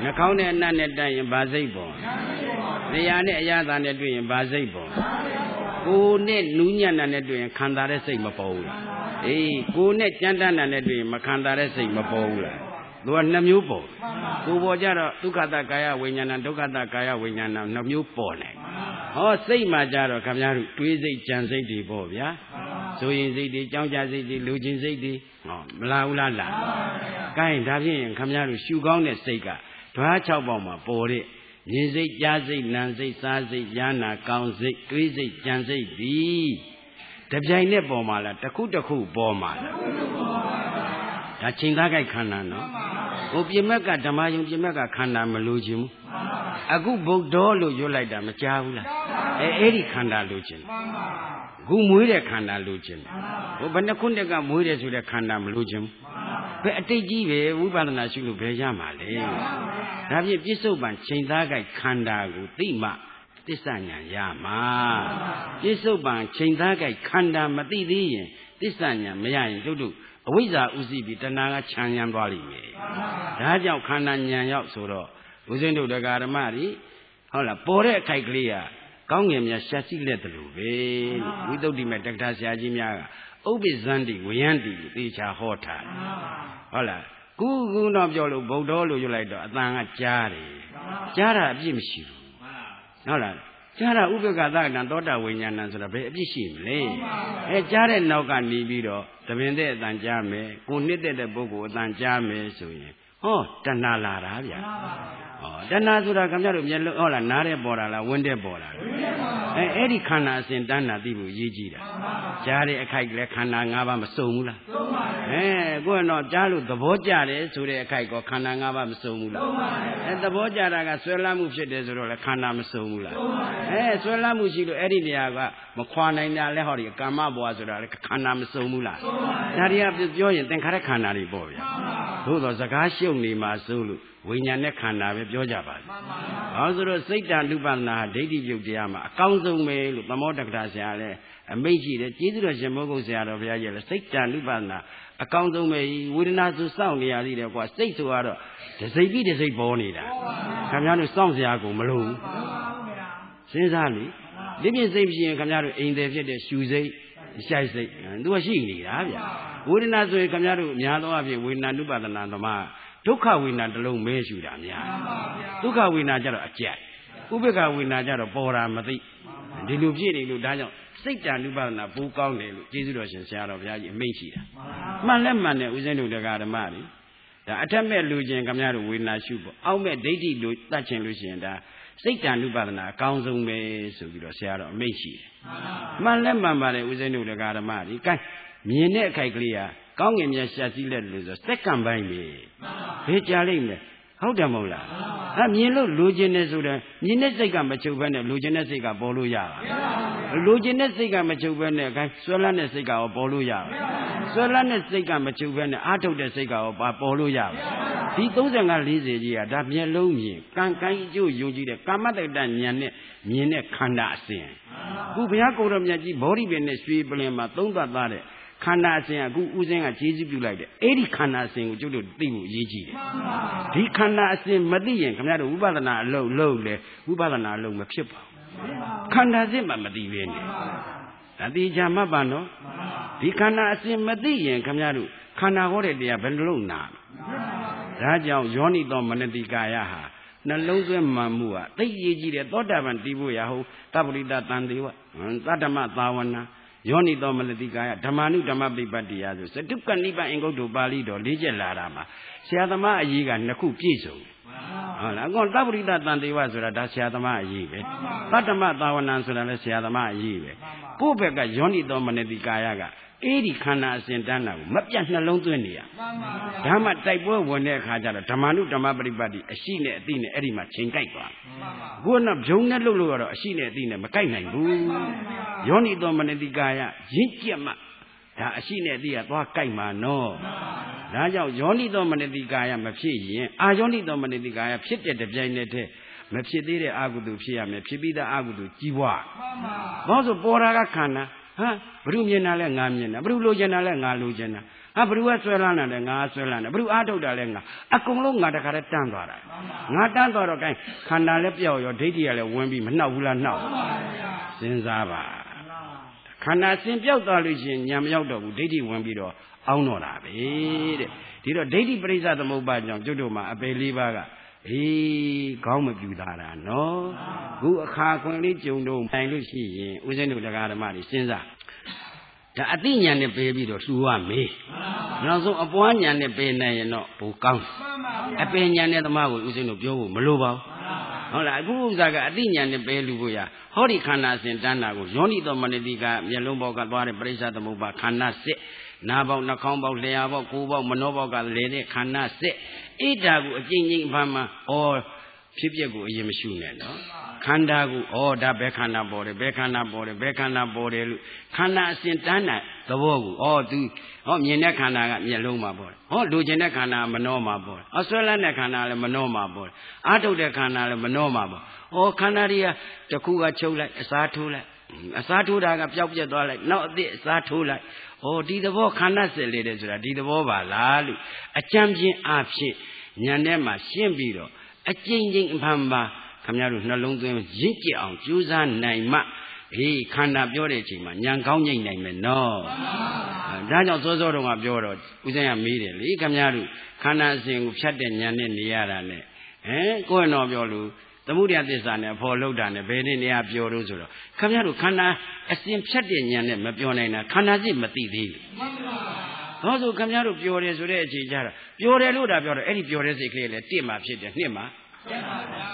နှာခေါင်းနဲ့အနတ်နဲ့တိုက်ရင်ဘာစိတ်ပေါ်နေရာနဲ့အရသာနဲ့တွေ့ရင်ဘာစိတ်ပေါ်ကိုယ်နဲ့နူးညံ့တာနဲ့တွေ့ရင်ခံစားတဲ့စိတ်မပေါ်ဘူးလားအေးကိုယ်နဲ့ကြမ်းတမ်းတာနဲ့တွေ့ရင်မခံစားတဲ့စိတ်မပေါ်ဘူးလားသူကနှစ်မျိုးပေါ်ကိုယ်ပေါ်ကြတော့ဒုက္ခတကာယဝိညာဏဒုက္ခတကာယဝိညာဏနှစ်မျိုးပေါ်နေဟောစိတ်မှကြတော့ခင်ဗျားတို့တွေးစိတ်ကြံစိတ်တွေပေါ့ဗျာဆိုရင်စိတ်တွေကြောင်းကြစိတ်တွေလူချင်းစိတ်တွေဟောမလားဘူးလားလားကိုင်းဒါဖြင့်ခင်ဗျားတို့ရှုကောင်းတဲ့စိတ်ကဓွား6ပေါက်မှာပေါ်တဲ့မြင်စိတ်ကြားစိတ်နာစိတ်စားစိတ်ဉာဏ်ကောင်းစိတ်တွေးစိတ်ကြံစိတ်ဒီတပြိုင်နဲ့ပေါ်မှာလားတစ်ခုတစ်ခုပေါ်မှာလားဒါချိန်သားကြိုက်ခန္ဓာနော်ဟိုပြမက်ကဓမ္မယုံပြမက်ကခန္ဓာမလို့ခြင်းအခုဗုဒ္ဓလို့ရွတ်လိုက်တာမကြားဘူးလားအဲ့ဒီခန္ဓာလို့ခြင်းအခုမွေးတဲ့ခန္ဓာလို့ခြင်းဟိုဘယ်နှခုနှစ်ကမွေးတယ်ဆိုတဲ့ခန္ဓာမလို့ခြင်းဘယ်အတိတ်ကြီးပဲဝိပဿနာရှုလို့ဘယ်ရမှာလဲဒါဖြင့်ပြစ္ဆုတ်ပံချိန်သားကြိုက်ခန္ဓာကိုသိမှသစ္စာဉာဏ်ရမှာပြစ္ဆုတ်ပံချိန်သားကြိုက်ခန္ဓာမသိသေးရင်သစ္စာဉာဏ်မရရင်တို့အဝိဇ္ဇာဥသိပြီးတဏှာကခြံရံသွားလိမ့်မယ်ဒါကြောင့်ခန္ဓာဉာဏ်ရောက်ဆိုတော့ဦးဇင်းတို့တရားဓမ္မတွေဟုတ်လားပေါ်တဲ့အခိုက်ကလေးကကောင်းငင်များရှာစီလက်တယ်လို့ပဲဝိသုဒ္ဓိမဲ့တက္ကသဆရာကြီးများကဥပ္ပဇန္တိဝယန္တိသေချာဟောထားဟုတ်လားခုတော့ပြောလို့ဗုဒ္ဓလို့ရွတ်လိုက်တော့အတန်ကကြားတယ်ကြားတာအပြစ်မရှိဘူးဟုတ်လားကြားတာဥပ္ပကသကံသောတာဝိညာဏံဆိုတာဘယ်အပြစ်ရှိမလဲကြားတဲ့နောက်ကနေပြီးတော့သဘင်တဲ့အတန်ကြားမယ်ကိုနှစ်တဲ့ပုဂ္ဂိုလ်အတန်ကြားမယ်ဆိုရင်ဟောတဏှာလာတာဗျာဟောတဏှာဆိုတာခင်ဗျားတို့မျက်လုံးဟုတ်လားနားတဲ့ပေါ်တာလားဝင်းတဲ့ပေါ်တာလားအဲ့ဒီခန္ဓာအစဉ်တဏှာသိဖို့ရေးကြည့်တာကြားတဲ့အခိုက်ကလည်းခန္ဓာ၅ပါးမစုံဘူးလားကိုယ်တော့ကြားလို့သဘောကျတယ်ဆိုတဲ့အခိုက်ကခန္ဓာ၅ပါးမစုံဘူးလားသဘောကျတာကဆွဲလမ်းမှုဖြစ်တယ်ဆိုတော့လည်းခန္ဓာမစုံဘူးလားဆွဲလမ်းမှုရှိလို့အဲ့ဒီနေရာကမခွာနိုင်တာလဲဟောဒီကာမဘဝဆိုတာလည်းခန္ဓာမစုံဘူးလားဒါတွေကပြောရင်သင်္ခါရခန္ဓာတွေပေါ့ဗျာသို့တော့စကားရှုပ်နေမှာစိုးလို့ဝိညာဉ်နဲ့ခန္ဓာပဲပြောကြပါလိမ့်။ဘာလို့ဆိုတော့စိတ်တ ानु ပန္နာဒိဋ္ဌိပြုတ်တရားမှာအကောင်းဆုံးပဲလို့သမောတက္ကရာဆရာလည်းအမိန့်ရှိတယ်ကျေးဇူးတော်ရှင်မိုးကုတ်ဆရာတော်ဘုရားကြီးလည်းစိတ်တ ानु ပန္နာအကောင်းဆုံးပဲဝေဒနာဆိုစောင့်နေရသေးတယ်ကွာစိတ်ဆိုတော့တစိတ်ပြီးတစိတ်ပေါ်နေတာခင်ဗျားတို့စောင့်စရာကိုမလိုဘူးစဉ်းစားလေဒီပြင်စိတ်ဖြစ်ရင်ခင်ဗျားတို့အိမ်တယ်ဖြစ်တဲ့ရှူစိတ်ရှိုက်စိတ်သူကရှိနေတာဗျဝေဒနာဆိုရင်ခင်ဗျားတို့အများသောအားဖြင့်ဝေဒနာနုပါဒနာသမားဒုက္ခဝေဒနာတစ်လုံးမဲရှူတာများဒုက္ခဝေဒနာကြတော့အကျက်ဥပေက္ခဝေဒနာကြတော့ပေါ်တာမသိဒီလိုဖြစ်နေလို့ဒါကြောင့်စိတ်တ ानु ပါဒနာပိုးကောင်းတယ်လို့ကျေးဇူးတော်ရှင်ဆရာတော်ဘုရားကြီးအမိန့်ရှိတာမှန်လက်မှန်တဲ့ဦးဇင်းတို့တရားဓမ္မတွေဒါအထက်မဲ့လူချင်းခင်ဗျားတို့ဝေဒနာရှုဖို့အောက်မဲ့ဒိဋ္ဌိလို့တတ်ချင်လို့ရှိရင်ဒါစိတ်တ ानु ပါဒနာအကောင်းဆုံးပဲဆိုပြီးတော့ဆရာတော်အမိန့်ရှိတယ်မှန်လက်မှန်ပါတယ်ဦးဇင်းတို့တရားဓမ္မတွေကဲမြင်တဲ့အခိုက်ကလေးဟာကောင်းငင်မြတ်ရှာစီးလက်လို့ဆိုစက္ကန့်ပိုင်းပဲဘယ်ကြာလိမ့်မလဲဟုတ်တယ်မဟုတ်လားမြင်လို့လိုချင်တယ်ဆိုတော့မြင်တဲ့စိတ်ကမချုပ်ဘဲနဲ့လိုချင်တဲ့စိတ်ကပေါ်လို့ရပါလိုချင်တဲ့စိတ်ကမချုပ်ဘဲနဲ့ခိုင်းဆွဲလန်းတဲ့စိတ်ကရောပေါ်လို့ရပါဆွဲလန်းတဲ့စိတ်ကမချုပ်ဘဲနဲ့အားထုတ်တဲ့စိတ်ကရောပေါ်လို့ရပါဒီ35 40ကြီးကဒါမျက်လုံးမြင်ကံကံအကျိုးယုံကြည်တဲ့ကာမတ္တဉာဏ်နဲ့မြင်တဲ့ခန္ဓာအစဉ်ခုဘုရားကိုယ်တော်မြတ်ကြီးဘောဓိပင်နဲ့ရွှေပလင်မှာသုံးသပ်သားတဲ့ခန္ဓာအစဉ်အခုဥစဉ်ကကျေးဇူးပြုလိုက်တယ်အဲ့ဒီခန္ဓာအစဉ်ကိုကျုပ်တို့သိဖို့အရေးကြီးတယ်ဒီခန္ဓာအစဉ်မသိရင်ခင်ဗျားတို့ဝိပဿနာအလုပ်လေဝိပဿနာအလုပ်မဖြစ်ပါဘူးခန္ဓာစဉ်မှမသိဘဲနဲ့ဒါတိချာမှတ်ပါနော်ဒီခန္ဓာအစဉ်မသိရင်ခင်ဗျားတို့ခန္ဓာဟောတဲ့တရားဘယ်နှလုံးနာဒါကြောင့်ယောနိသောမနတိကာယဟာနှလုံးသွင်းမှန်မှုဟာသိရေးကြည့်တယ်သောတာပန်တည်ဖို့ရဟုတ်သဗ္ဗရိတတန်တေဝသတ္တမသာဝနာယောနိသောမနတိကာယဓမ္မနုဓမ္မပိပတ္တိယဆိုစတုကနိဗ္ဗာန်အင်္ဂုတ္တပါဠိတော်၄ချက်လာတာမှာဆရာသမားအရေးက2ခုပြည့်စုံဟုတ်လားအကောင်သဗ္ဗရိတတန်တေဝဆိုတာဒါဆရာသမားအရေးပဲသတ္တမသာဝနာဆိုတာလည်းဆရာသမားအရေးပဲကိုယ့်ဘက်ကယောနိသောမနတိကာယကအဲ့ဒီခန္ဓာအစဉ်တန်းတာကိုမပြတ်နှလုံးသွင်းနေရဒါမှတိုက်ပွဲဝင်တဲ့အခါကျတော့ဓမ္မနုဓမ္မပရိပတ်တိအရှိနဲ့အသိနဲ့အဲ့ဒီမှာချိန်ကြိုက်သွားကိုယ်ကဂျုံနဲ့လှုပ်လို့ရတော့အရှိနဲ့အသိနဲ့မကြိုက်နိုင်ဘူးယောနိသောမနတိကာယရင့်ကျက်မှဒါအရှိနဲ့အသိကသွားကြိုက်မှာနော်ဒါကြောင့်ယောနိသောမနတိကာယမဖြစ်ရင်အာယောနိသောမနတိကာယဖြစ်တဲ့တပြိုင်နက်တည်းမဖြစ်သေးတဲ့အာဟုတုဖြစ်ရမယ်ဖြစ်ပြီးသားအာဟုတုကြီးပွားဘာလို့ဆိုပေါ်တာကခန္ဓာဘုရုမြင်တာလဲငါမြင်တာဘုရုလိုချင်တာလဲငါလိုချင်တာဘ누구ကဆွဲလန်းတယ်ငါဆွဲလန်းတယ်ဘ누구အားထုတ်တာလဲငါအကုန်လုံးငါတခါတည်းတန်းသွားတာငါတန်းသွားတော့ကိုင်းခန္ဓာလည်းပြောက်ရောဒိဋ္ဌိကလည်းဝင်ပြီးမနှောက်ဘူးလားနှောက်စဉ်းစားပါခန္ဓာစဉ်ပြောက်သွားလို့ရှိရင်ညာမရောက်တော့ဘူးဒိဋ္ဌိဝင်ပြီးတော့အောင်းတော့တာပဲတဲ့ဒီတော့ဒိဋ္ဌိပရိစ္ဆသမုပ္ပါကြောင့်ကျွတ်တို့မှာအပေလေးပါးကခေါင်းမပြူတာနော်ခုအခါခွင်လေးကြုံတော့နိုင်လို့ရှိရင်ဦးဇင်းတို့တရားဓမ္မတွေစဉ်းစားဒါအသိဉာဏ်နဲ့ပေးပြီးတော့လှူရမေးနောက်ဆုံးအပွားဉာဏ်နဲ့ပေးနိုင်ရင်တော့ဘိုးကောင်းအပေဉာဏ်နဲ့သမားကိုဦးဇင်းတို့ပြောဖို့မလိုပါဘူးဟုတ်လားအခုဥစ္စာကအသိဉာဏ်နဲ့ပေးလူဖို့ရဟောဒီခန္ဓာစဉ်တန်းတာကိုယောနိသောမနတိကမျက်လုံးပေါက်ကသွားတဲ့ပရိစ္ဆသမုပ္ပါခန္ဓာစစ်နားပေါက်နှာခေါင်းပေါက်လျှာပေါက်ကိုယ်ပေါက်မနှောပေါက်ကလဲတဲ့ခန္ဓာစစ်ဣဒ္ဓာကိုအကျဉ်းချင်းဘာမှဖြစ်ပျက်ကိုအရင်မရှုနဲ့နော်ခန္ဓာကိုဒါဘယ်ခန္ဓာပေါ်တယ်ဘယ်ခန္ဓာပေါ်တယ်ဘယ်ခန္ဓာပေါ်တယ်လို့ခန္ဓာအစဉ်တန်းတဲ့သဘောကိုသူမြင်တဲ့ခန္ဓာကမျက်လုံးမှာပေါ်တယ်လိုချင်တဲ့ခန္ဓာမနှောမှာပေါ်တယ်ဆွဲလန်းတဲ့ခန္ဓာလည်းမနှောမှာပေါ်တယ်အာထုတ်တဲ့ခန္ဓာလည်းမနှောမှာပေါ်ခန္ဓာတွေကတစ်ခုကချုပ်လိုက်အစားထိုးလိုက်အစားထိုးတာကပျောက်ပြက်သွားလိုက်နောက်အသစ်အစားထိုးလိုက်ဒီသဘောခန္ဓာစစ်လေးတဲ့ဆိုတာဒီသဘောပါလားလို့အကြံပြင်းအဖြစ်ဉာဏ်ထဲမှာရှင်းပြီးတော့အကျဉ်းချင်းအဖန်ပါခင်ဗျားတို့နှလုံးသွင်းရင့်ကြည်အောင်ကြိုးစားနိုင်မှခန္ဓာပြောတဲ့အချိန်မှာဉာဏ်ကောင်းငြိမ့်နိုင်မယ်နော်ဒါကြောင့်စောစောတုန်းကပြောတော့ဦးဇင်းကမေးတယ်လေခင်ဗျားတို့ခန္ဓာအစဉ်ကိုဖြတ်တဲ့ဉာဏ်နဲ့နေရတာနဲ့ကိုယ်တော်ပြောလို့သမုဒယသစ္စာနဲ့အဖို့လောက်တာနဲ့ဘယ်နည်းနေရာပြောလို့ဆိုတော့ခင်ဗျားတို့ခန္ဓာအစဉ်ဖြတ်တဲ့ဉာဏ်နဲ့မပြောနိုင်တာခန္ဓာစိတ်မသိသေးဘူးဟောဆိုခင်ဗျားတို့ပြောတယ်ဆိုတဲ့အချိန်ကျတော့ပြောတယ်လို့ဒါပြောတော့အဲ့ဒီပြောတဲ့စိတ်ကလေးလည်းတစ်မှဖြစ်တယ်နှစ်မှဖြစ်ပါဗျာ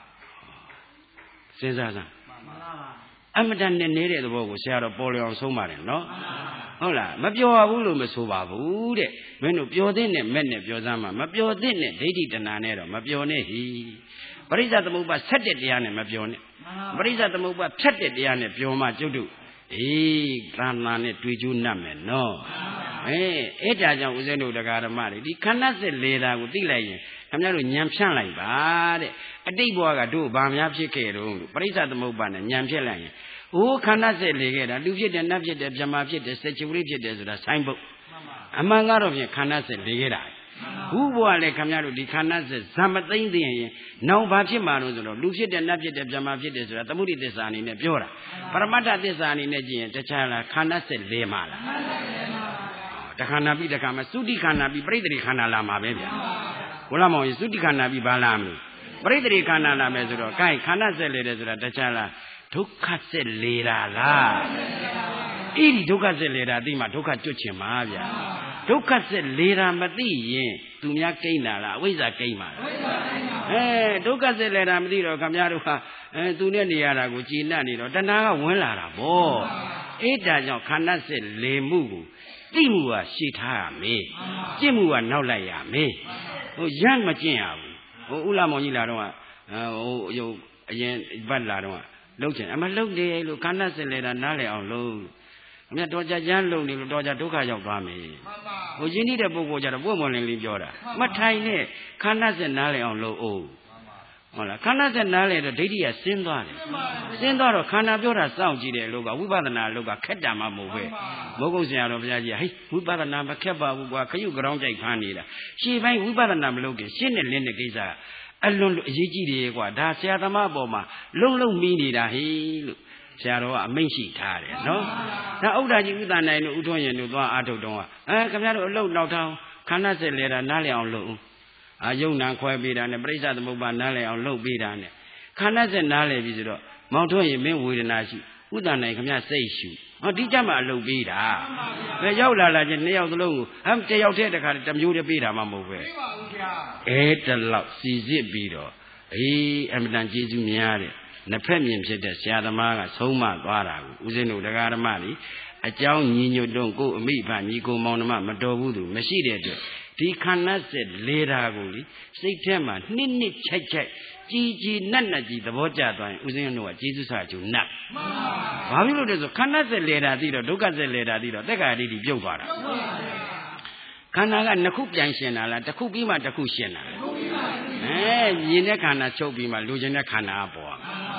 စဉ်းစားစမ်းအမတန်နဲ့နေတဲ့သဘောကိုဆရာတော်ပေါ်လျောင်ဆုံးပါတယ်နော်ဟုတ်လားမပြောဘူးလို့မဆိုပါဘူးတဲ့မင်းတို့ပြောတဲ့နဲ့မဲ့နဲ့ပြောစမ်းမှာမပြောတဲ့နဲ့ဒိဋ္ဌိတဏှာနဲ့တော့မပြောနဲ့ဟိပရိစ္ဆသမုပ္ပါဆက်တဲ့တရားနဲ့မပြောနဲ့ပရိစ္ဆသမုပ္ပါဖြတ်တဲ့တရားနဲ့ပြောမှကျုပ်တို့ကာမနဲ့တွေ့ကျိုးနှံ့မယ်နော်အဲ့ဒါကြောင့်ဦးဇင်းတို့တရားဓမ္မတွေဒီခန္ဓာစစ်လေတာကိုသိလိုက်ရင်ခင်ဗျားတို့ဉာဏ်ဖြန့်လိုက်ပါတဲ့အတိတ်ဘဝကတို့ဘာများဖြစ်ခဲ့တော့ပရိစ္ဆသမုပ္ပါနဲ့ဉာဏ်ဖြန့်လိုက်ရင်ခန္ဓာစစ်လေခဲ့တာလူဖြစ်တယ်နတ်ဖြစ်တယ်ဗြဟ္မာဖြစ်တယ်စัจ java ဖြစ်တယ်ဆိုတာဆိုင်းပုတ်အမှန်ကတော့ဖြင့်ခန္ဓာစစ်လေခဲ့တာခုဘဝလည်းခင်ဗျားတို့ဒီခန္ဓာစစ်ဇမသိမ့်သိရင်နောင်ဘာဖြစ်မှာလို့ဆိုတော့လူဖြစ်တယ်နတ်ဖြစ်တယ်ဗြဟ္မာဖြစ်တယ်ဆိုတာသမုဒိသစ္စာအနေနဲ့ပြောတာပရမတ္ထသစ္စာအနေနဲ့ကြည့်ရင်တခြားလားခန္ဓာစစ်လေမှာလားတခန္ဓာပြီးတခါမှသုတိခန္ဓာပြီးပရိသေခန္ဓာလာမှာပဲဗျာဘုလားမောင်ကြီးသုတိခန္ဓာပြီးဘာလာမလို့ပရိသေခန္ဓာလာမယ်ဆိုတော့ကိုင်ခန္ဓာစစ်လေတယ်ဆိုတာတခြားလားဒုက္ခစစ်လေတာလားအဲ့ဒီဒုက္ခစစ်လေတာသိမှဒုက္ခကျွတ်ချင်ပါဗျာဒုက္ခစစ်လေတာမသိရင်သူများကိန်းတာလားအဝိဇ္ဇာကိန်းပါလားဒုက္ခစစ်လေတာမသိတော့ခင်ဗျားတို့ဟာသူနဲ့နေရတာကိုကြည်နပ်နေတော့တဏှာကဝင်လာတာဗောအဲ့ဒါကြောင့်ခန္ဓာစစ်လေမှုကိုသိမှုကရှေ့ထားရမယ်ကျင့်မှုကနောက်လိုက်ရမယ်ရမ်းမကျင့်ရဘူးဥလာမောင်ကြီးလာတော့အရင်ပတ်လာတော့လှုပ်ချင်အမလှုပ်နေလို့ခန္ဓာစစ်လေတာနားလည်အောင်လှုပ်အမြတ်တော်ကြကျမ်းလှုပ်နေလို့တော်ကြဒုက္ခရောက်သွားမယ်ရင်းနှီးတဲ့ပုဂ္ဂိုလ်ကြတော့ပွင့်ပွင့်လင်းလင်းပြောတာမထိုင်နဲ့ခန္ဓာစစ်နားလည်အောင်လှုပ်ဟုတ်လားခန္ဓာစစ်နားလည်တော့ဒိဋ္ဌိကဆင်းသွားတယ်ဆင်းသွားတော့ခန္ဓာပြောတာစောင့်ကြည့်တယ်လို့ကဝိပဿနာလို့ကခက်တာမှမဟုတ်ပဲမဟုတ်ဘူးဆရာတော်ဘုရားကြီးဟိဝိပဿနာမခက်ပါဘူးကွာခရုကြောင်းကြိုက်ဖမ်းနေတာရှေ့ပိုင်းဝိပဿနာမလုပ်ခင်ရှင်းနဲ့လင်းတဲ့ကိစ္စအလွန်အရေးကြီးတယ်ကွာဒါဆရာသမားအပေါ်မှာလုံမိနေတာဟိလို့ဆရာတော်ကအမိန့်ရှိထားတယ်နော်ဒါဥဒ္ဒါကြီးဥဒ္ဒါနိုင်တို့ဥထွန်းရင်တို့သွားအာထုတ်တော့ခင်ဗျားတို့အလုပ်နောက်ထောင်ခန္ဓာစစ်လေတာနားလည်အောင်လုပ်ယုံနာခွဲပေးတာနဲ့ပရိစ္ဆသမုပ္ပါနားလည်အောင်လုပ်ပေးတာနဲ့ခန္ဓာစစ်နားလည်ပြီဆိုတော့မောင်ထွန်းရင်မင်းဝေဒနာရှိဥဒ္ဒါနိုင်ခင်ဗျားစိတ်ရှုဒီကြမှာအလုပ်ပေးတာဘယ်ရောက်လာချင်းနှစ်ယောက်သလုံးကိုတယောက်တည်းတခါတစ်မျိုးတည်းပေးတာမှမဟုတ်ပဲတလောက်စီစစ်ပြီးတော့အမတန်ကျေးဇူးများတဲ့နှစ်ဖက်မြင်ဖြစ်တဲ့ဆရာသမားကဆုံးမသွားတာကိုဦးဇင်းတို့တရားဓမ္မတွေအကြောင်းညီညွတ်တော့ကိုအမိဖညီကိုမောင်နှမမတော်ဘူးသူမရှိတဲ့အတွက်ဒီခန္ဓာစစ်လေတာကိုလေစိတ်ထဲမှာနှစ်ချိုက်ကြီးနတ်ကြီးသဘောကျသွားရင်ဦးဇင်းတို့ကကျေးဇူးစာကျုံနတ်ဘာဖြစ်လို့လဲဆိုခန္ဓာစစ်လေတာသိတော့ဒုက္ခစစ်လေတာသိတော့တက်္ကာတိတိပြုတ်သွားတာခန္ဓာကနှစ်ခုပြန်ရှင်တာလားတစ်ခုပြီးမှတစ်ခုရှင်တာလားမြင်တဲ့ခန္ဓာချုပ်ပြီးမှလူကျင်တဲ့ခန္ဓာပေါ်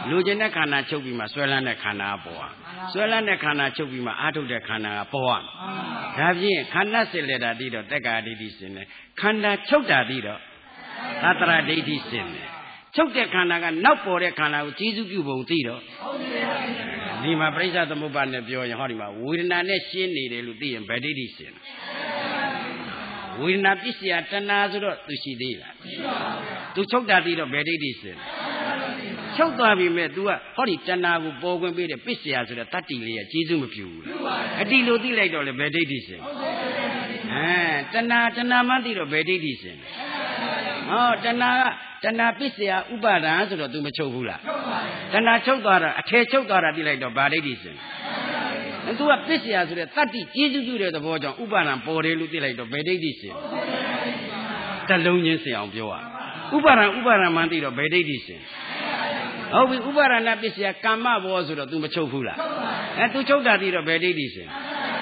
လူကျင်တဲ့ခန္ဓာချုပ်ပြီးမှဆွဲလန်းတဲ့ခန္ဓာပေါ်ဆွဲလန်းတဲ့ခန္ဓာချုပ်ပြီးမှအာထုတ်တဲ့ခန္ဓာကပေါ်ဒါဖြင့်ခန္ဓာစစ်လက်တာတိတော့တက္ကာဒိဋ္ဌိစင်တယ်ခန္ဓာချုပ်တာတိတော့သတ္တရဒိဋ္ဌိစင်တယ်ချုပ်တဲ့ခန္ဓာကနောက်ပေါ်တဲ့ခန္ဓာကိုကျေစုပြုပုံသိတော့ဒီမှာပရိစ္ဆေသမုပ္ပါဒ်နဲ့ပြောရင်ဟောဒီမှာဝေဒနာနဲ့ရှင်းနေတယ်လို့သိရင်ဗဒိဋ္ဌိစင်ဝေဒနာပစ္စယတဏှာဆိုတော့သူရှိသေးလားမရှိပါဘူးသူချုပ်တာသိတော့ဗဒိဋ္ဌိစင်ချုပ်သွားပြီမဲ့ तू ကဟောဒီတဏှာကိုပေါ်ခွင့်ပေးတဲ့ပစ္စယဆိုတဲ့တတ္တိလေးကကျေစုမပြုဘူးလားအတိလိုသိလိုက်တော့လေဗဒိဋ္ဌိစင်တဏှာမှသိတော့ဗဒိဋ္ဌိစင်ဟောတဏှာပစ္စယဥပါဒံဆိုတော့ तू မချုပ်ဘူးလားတဏှာချုပ်သွားတာအထည်ချုပ်သွားတာသိလိုက်တော့ဗဒိဋ္ဌိစင်သူကပစ္စယဆိုတဲ့တတ္တိကျေစုပြုတဲ့သဘောကြောင့်ဥပါဒံပေါ်တယ်လို့သိလိုက်တော့ဗဒိဋ္ဌိစင်တလုံးချင်းစင်အောင်ပြောရဥပါဒံမှသိတော့ဗဒိဋ္ဌိစင်ဟုတ်ပြီဥပါဒနာပစ္စယကာမဘောဆိုတော့ तू မချုပ်ဘူးလားतू ချုပ်တာသိတော့ဗဒိဋ္ဌိစင်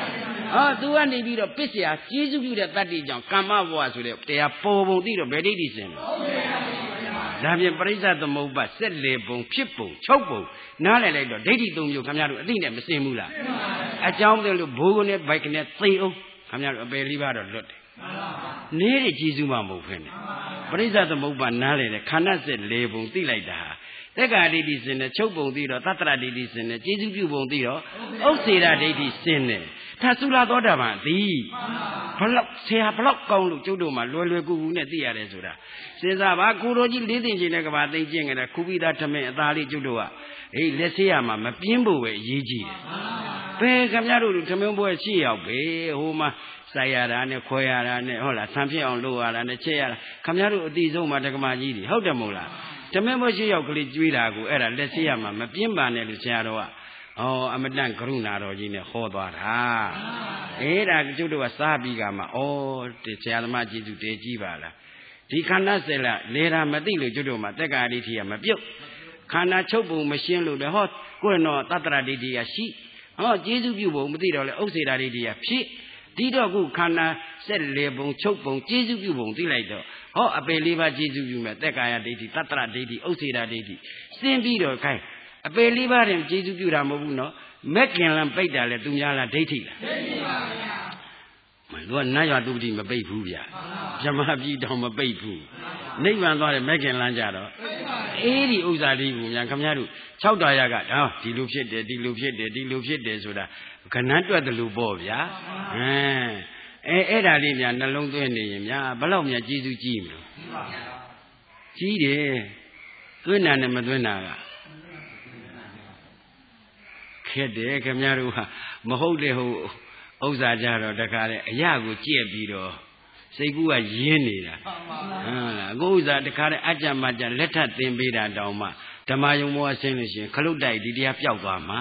तू ကနေပြီးတော့ပစ္စယကျေစုပြုတဲ့တတ္တိကြောင့်ကာမဘောဆိုတဲ့တရားပေါ်ပုံသိတော့ဗဒိဋ္ဌိစင်ဒါဖြင့်ပရိစ္ဆေသမုပ္ပါဆက်လေပုံဖြစ်ပုံချုပ်ပုံနားလည်လိုက်တော့ဒိဋ္ဌိ၃မျိုးခင်ဗျားတို့အသိနဲ့မစင်ဘူးလားအကြောင်းတဲ့လို့ဘိုးကနေဘိုက်ကနေသိအောင်ခင်ဗျားတို့အပယ်လေးပါတော့လွတ်တယ်နေတဲ့ကျေစုမှမဟုတ်ဖ ೇನೆ ပရိစ္ဆေသမုပ္ပါနားလည်တဲ့ခန္ဓာဆက်လေပုံသိလိုက်တာတက္ကာဒိဋ္ဌိစင်နဲ့ချုပ်ပုံသိတော့သတ္တရဒိဋ္ဌိစင်နဲ့ကျေစုပြုပုံသိတော့ဥစ္စေရဒိဋ္ဌိစင်နဲ့ထာသုလာသောတာပန်သိဘလောက်ဆရာဘလောက်ကောင်းလို့ကျုပ်တို့မှလွယ်ကူနဲ့သိရတယ်ဆိုတာစဉ်းစားပါကိုတော်ကြီးလေးသိင်ချင်းတဲ့ကဘာသိကျင့်ကြတဲ့ခုပိသားထမင်းအသားလေးကျုပ်တို့ကလက်ဆေးရမှာမပြင်းဖို့ပဲအရေးကြီးတယ်ဘယ်ခင်ဗျားတို့ထမင်းပွဲရှိရောက်ပဲဟိုမှာစိုက်ရတာနဲ့ခွဲရတာနဲ့ဟုတ်လားဆံဖြစ်အောင်လုပ်ရတာနဲ့ချက်ရတာခင်ဗျားတို့အတိဆုံးမှာတက္ကမကြီးတွေဟုတ်တယ်မဟုတ်လားဓမ္မမရှိရောက်ကလေးကျွေးတာကိုအဲ့ဒါလက်ဆေးရမှာမပြင်းပါနဲ့လို့ဆရာတော်ကအမတန်ကရုဏာတော်ကြီးနဲ့ဟောသွားတာဒါကျုပ်တို့ကစားပြီးကမှဆရာသမားကျေးဇူးတင်ကြည့်ပါလားဒီခန္ဓာစက်လာလေတာမသိလို့ကျုပ်တို့မှာတက္ကာဒိဋ္ဌိကမပြုတ်ခန္ဓာချုပ်ပုံမရှင်းလို့လေဟောကိုယ်တော့သတ္တရဒိဋ္ဌိကရှိကျေးဇူးပြုပုံမသိတော့လေဥစ္စေတာဒိဋ္ဌိကဖြစ်ဒီတော့ခုခန္ဓာစက်လေပုံချုပ်ပုံကျေးဇူးပြုပုံသိလိုက်တော့အပေလေးပါးကျေးဇူးပြုမဲ့သက်ကာယဒိဋ္ဌိသတ္တရဒိဋ္ဌိဥစ္စေတာဒိဋ္ဌိစင်ပြီးတော့ခိုင်းအပေလေးပါးတင်ကျေးဇူးပြုတာမဟုတ်ဘူးနော်မက်ကင်လံပိတ်တာလေသူများလားဒိဋ္ဌိလားဒိဋ္ဌိပါဗျာမင်းတို့ကနတ်ရွာတုပတိမပိတ်ဘူးဗျာဗြဟ္မာပြည်တော်မပိတ်ဘူးနိဗ္ဗာန်သွားတဲ့မက်ကင်လန်းကြတော့ဒီဥစ္စာလေးကိုများခင်ဗျားတို့6တာရကဒီလိုဖြစ်တယ်ဒီလိုဖြစ်တယ်ဒီလိုဖြစ်တယ်ဆိုတာခဏတွက်တယ်လို့ပေါ့ဗျာအဲ့ဒါလေးများနှလုံးသွင်းနေရင်များဘလောက်များကျေးဇူးကြီးမလို့ကြီးတယ်သွင်းတာနဲ့မသွင်းတာကခက်တယ်ခင်ဗျားတို့ဟာမဟုတ်တဲ့ဥစ္စာကြတော့တခါလေအရာကိုကြက်ပြီးတော့စိတ်ကူးကရင်းနေတာဟုတ်လားအခုဥစ္စာတခါလေအကြမကြလက်ထပ်သင်ပေးတာတောင်မှဓမ္မယုံဘောဆင်းလို့ရှိရင်ခလုတ်တိုက်ဒီတရားပျောက်သွားမှာ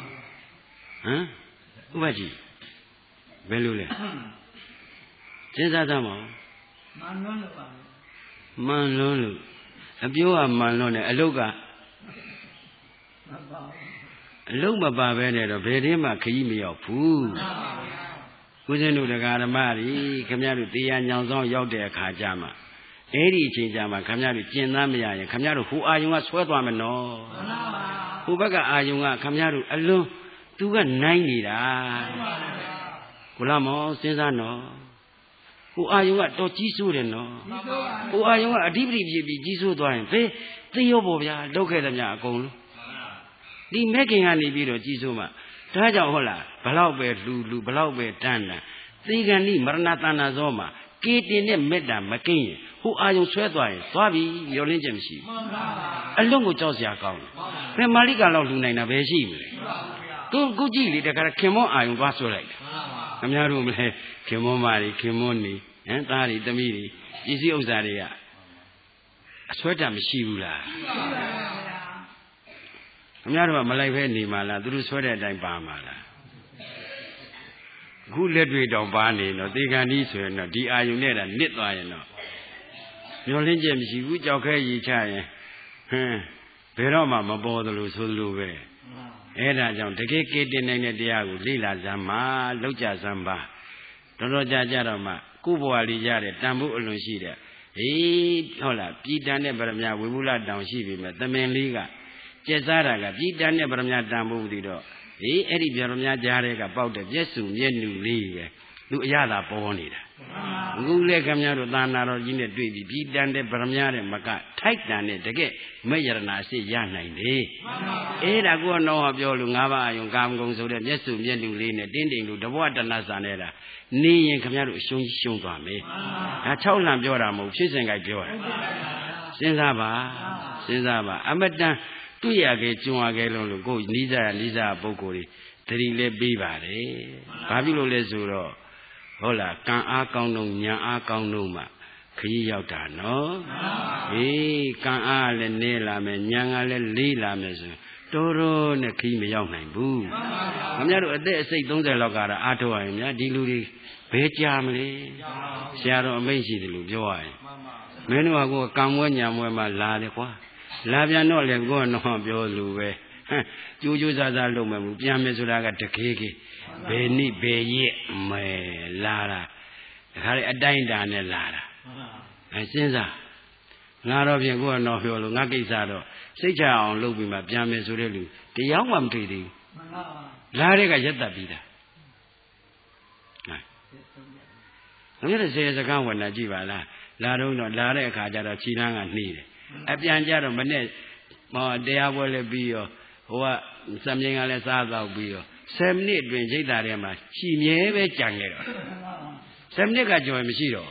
ဥပကြီးဘယ်လိုလဲစဉ်းစားသမ်းပါဦးမှန်လွန်းလို့ပါမှန်လွန်းလို့အပြောကမှန်လွန်းတယ်အလုတ်ကမပါဘူးအလုတ်မပါပဲနဲ့တော့ဘယ်တည်းမှခရီးမရောက်ဘူးဦးဇင်းတို့တရားဓမ္မတွေခင်ဗျားတို့တရားညောင်ဆောင်ရောက်တဲ့အခါကျမှအဲ့ဒီအချိန်ကျမှခင်ဗျားတို့ကျင့်သားမရရင်ခင်ဗျားတို့ဟိုအာယုံကဆွဲသွားမယ်နော်ဟိုဘက်ကအာယုံကခင်ဗျားတို့အလွန်သူကနိုင်နေတာကိုလာမောစဉ်းစားနော်ဟိုအာယုံကတော်ကြီးဆိုးတယ်နော်ဟိုအာယုံကအဓိပတိဖြစ်ပြီးကြီးဆိုးသွားရင်သေရောပေါ့ဗျာလောက်ခဲ့တယ်များအကုန်လုံးဒီမဲ့ခင်ကနေပြီးတော့ကြီးဆိုးမှဒါကြောင့်ဟုတ်လားဘလောက်ပဲလူဘလောက်ပဲတန်းတန်းသေကံဤမရဏတဏ္ဍာဇောမှာကေတင်နဲ့မေတ္တာမကင်းရင်ဟိုအာယုံဆွဲသွားရင်သွားပြီမျောလင်းချက်မရှိဘူးအလွန်ကိုကြောက်စရာကောင်းတယ်ဘယ်မာလိကလောက်လူနိုင်တာပဲရှိမလဲခုကြည့်လေတခါခင်မောအာယုံသွားဆွဲလိုက်တယ်ခင်ဗျားတို့မလဲခင်မောမာတွေခင်မောနေသားတွေသမီးတွေပစ္စည်းဥစ္စာတွေကအဆွဲတမရှိဘူးလားခင်ဗျားတို့ကမလိုက်ဖဲနေမှာလားသူတို့ဆွဲတဲ့အတိုင်းပါမှာလားအခုလက်တွေတောင်ပါနေတော့သေကံဤဆိုရင်တော့ဒီအာယုန်နဲ့တာနစ်သွားရင်တော့မျောလင်းချက်မရှိဘူးကြောက်ခဲရည်ချရင်ဘယ်တော့မှမပေါ်သလိုဆိုသလိုပဲအဲ့ဒါကြောင့်တကယ်ကေတင်နိုင်တဲ့တရားကိုလေ့လာစမ်းပါလောက်ကြစမ်းပါတော်ကြတော့မှကိုယ်ဘဝလေးရတဲ့တန်ဖို့အလွန်ရှိတဲ့ဟုတ်လားပြည်တန်တဲ့ဗရမယဝိမုလတောင်ရှိပြီမဲ့သမင်လေးကကျက်စားတာကပြည်တန်းနဲ့ဗရမညာတန်ဖို့ဒီတော့အဲ့ဒီဗရမညာကြားတဲ့ကပေါက်တဲ့မျက်စုမျက်နှူလေးပဲလူအရသာပေါ်နေတာအခုလေခင်ဗျားတို့သာနာတော်ကြီးနဲ့တွေ့ပြီးပြည်တန်းတဲ့ဗရမညာတဲ့မကထိုက်တန်တဲ့တကယ်မဲ့ရတနာစိတ်ရနိုင်တယ်အဲ့ဒါကိုတော့ပြောလို့၅ပါးအယုံကာမဂုဏ်ဆိုတဲ့မျက်စုမျက်နှူလေးနဲ့တင်းတိမ်လို့တဘဝတဏ္ဍစာနေတာနေရင်ခင်ဗျားတို့အရှုံးကြီးရှုံးသွားမယ်ဒါ6လံပြောတာမဟုတ်ဖြစ်စဉ်ကြိုက်ပြောတာစဉ်းစားပါအမတန်တွေ့ရခဲ့ကြုံရခဲ့လို့ကိုနီးစားပုဂ္ဂိုလ်တွေတတိလည်းပေးပါတယ်ဘာဖြစ်လို့လဲဆိုတော့ဟုတ်လားကံအားကောင်းတော့ညာအားကောင်းတော့မှခရီးရောက်တာနော်ကံအားလည်းနေလာမယ်ညာကလည်းလေးလာမယ်ဆိုတော်နဲ့ခရီးမရောက်နိုင်ဘူးခင်ဗျားတို့အသက်အစိတ်30လောက်ကတော့အားထုတ်ရရင်များဒီလူတွေဘယ်ကြာမလဲဆရာတော်အမိန့်ရှိတယ်လို့ပြောရရင်မင်းတို့ကကံမွဲညာမွဲမှလာတယ်ကွာလာပြန်တော့လေကိုကတော့ပြောလို့ပဲကြိုးစားလုပ်မယ်မူပြန်မယ်ဆိုတာကတခေခေဘယ်နည်းဘယ်ရက်မဲလာတာဒါခါလေအတိုင်းတာနဲ့လာတာစဉ်းစားငါတော့ပြင်ကိုကတော့ပြောလို့ငါကိစ္စတော့စိတ်ချအောင်လုပ်ပြီးမှပြန်မယ်ဆိုတဲ့လူတရားမှမတွေ့သေးဘူးလာတဲ့ကရက်တက်ပြီးတာငါလည်းစေစကားဝင်လာကြည့်ပါလားလာတော့လာတဲ့အခါကျတော့ခြိလန်းကနှီးတယ်အပြန်ကြတော့မနဲ့တရားပွဲလည်းပြီးရောဟိုကစံမြင်ကလည်းစားတော့ပြီးရော10မိနစ်အတွင်းရိတ်တာထဲမှာခြိမြဲပဲကြံခဲ့တော့10မိနစ်ကကြော်မရှိတော့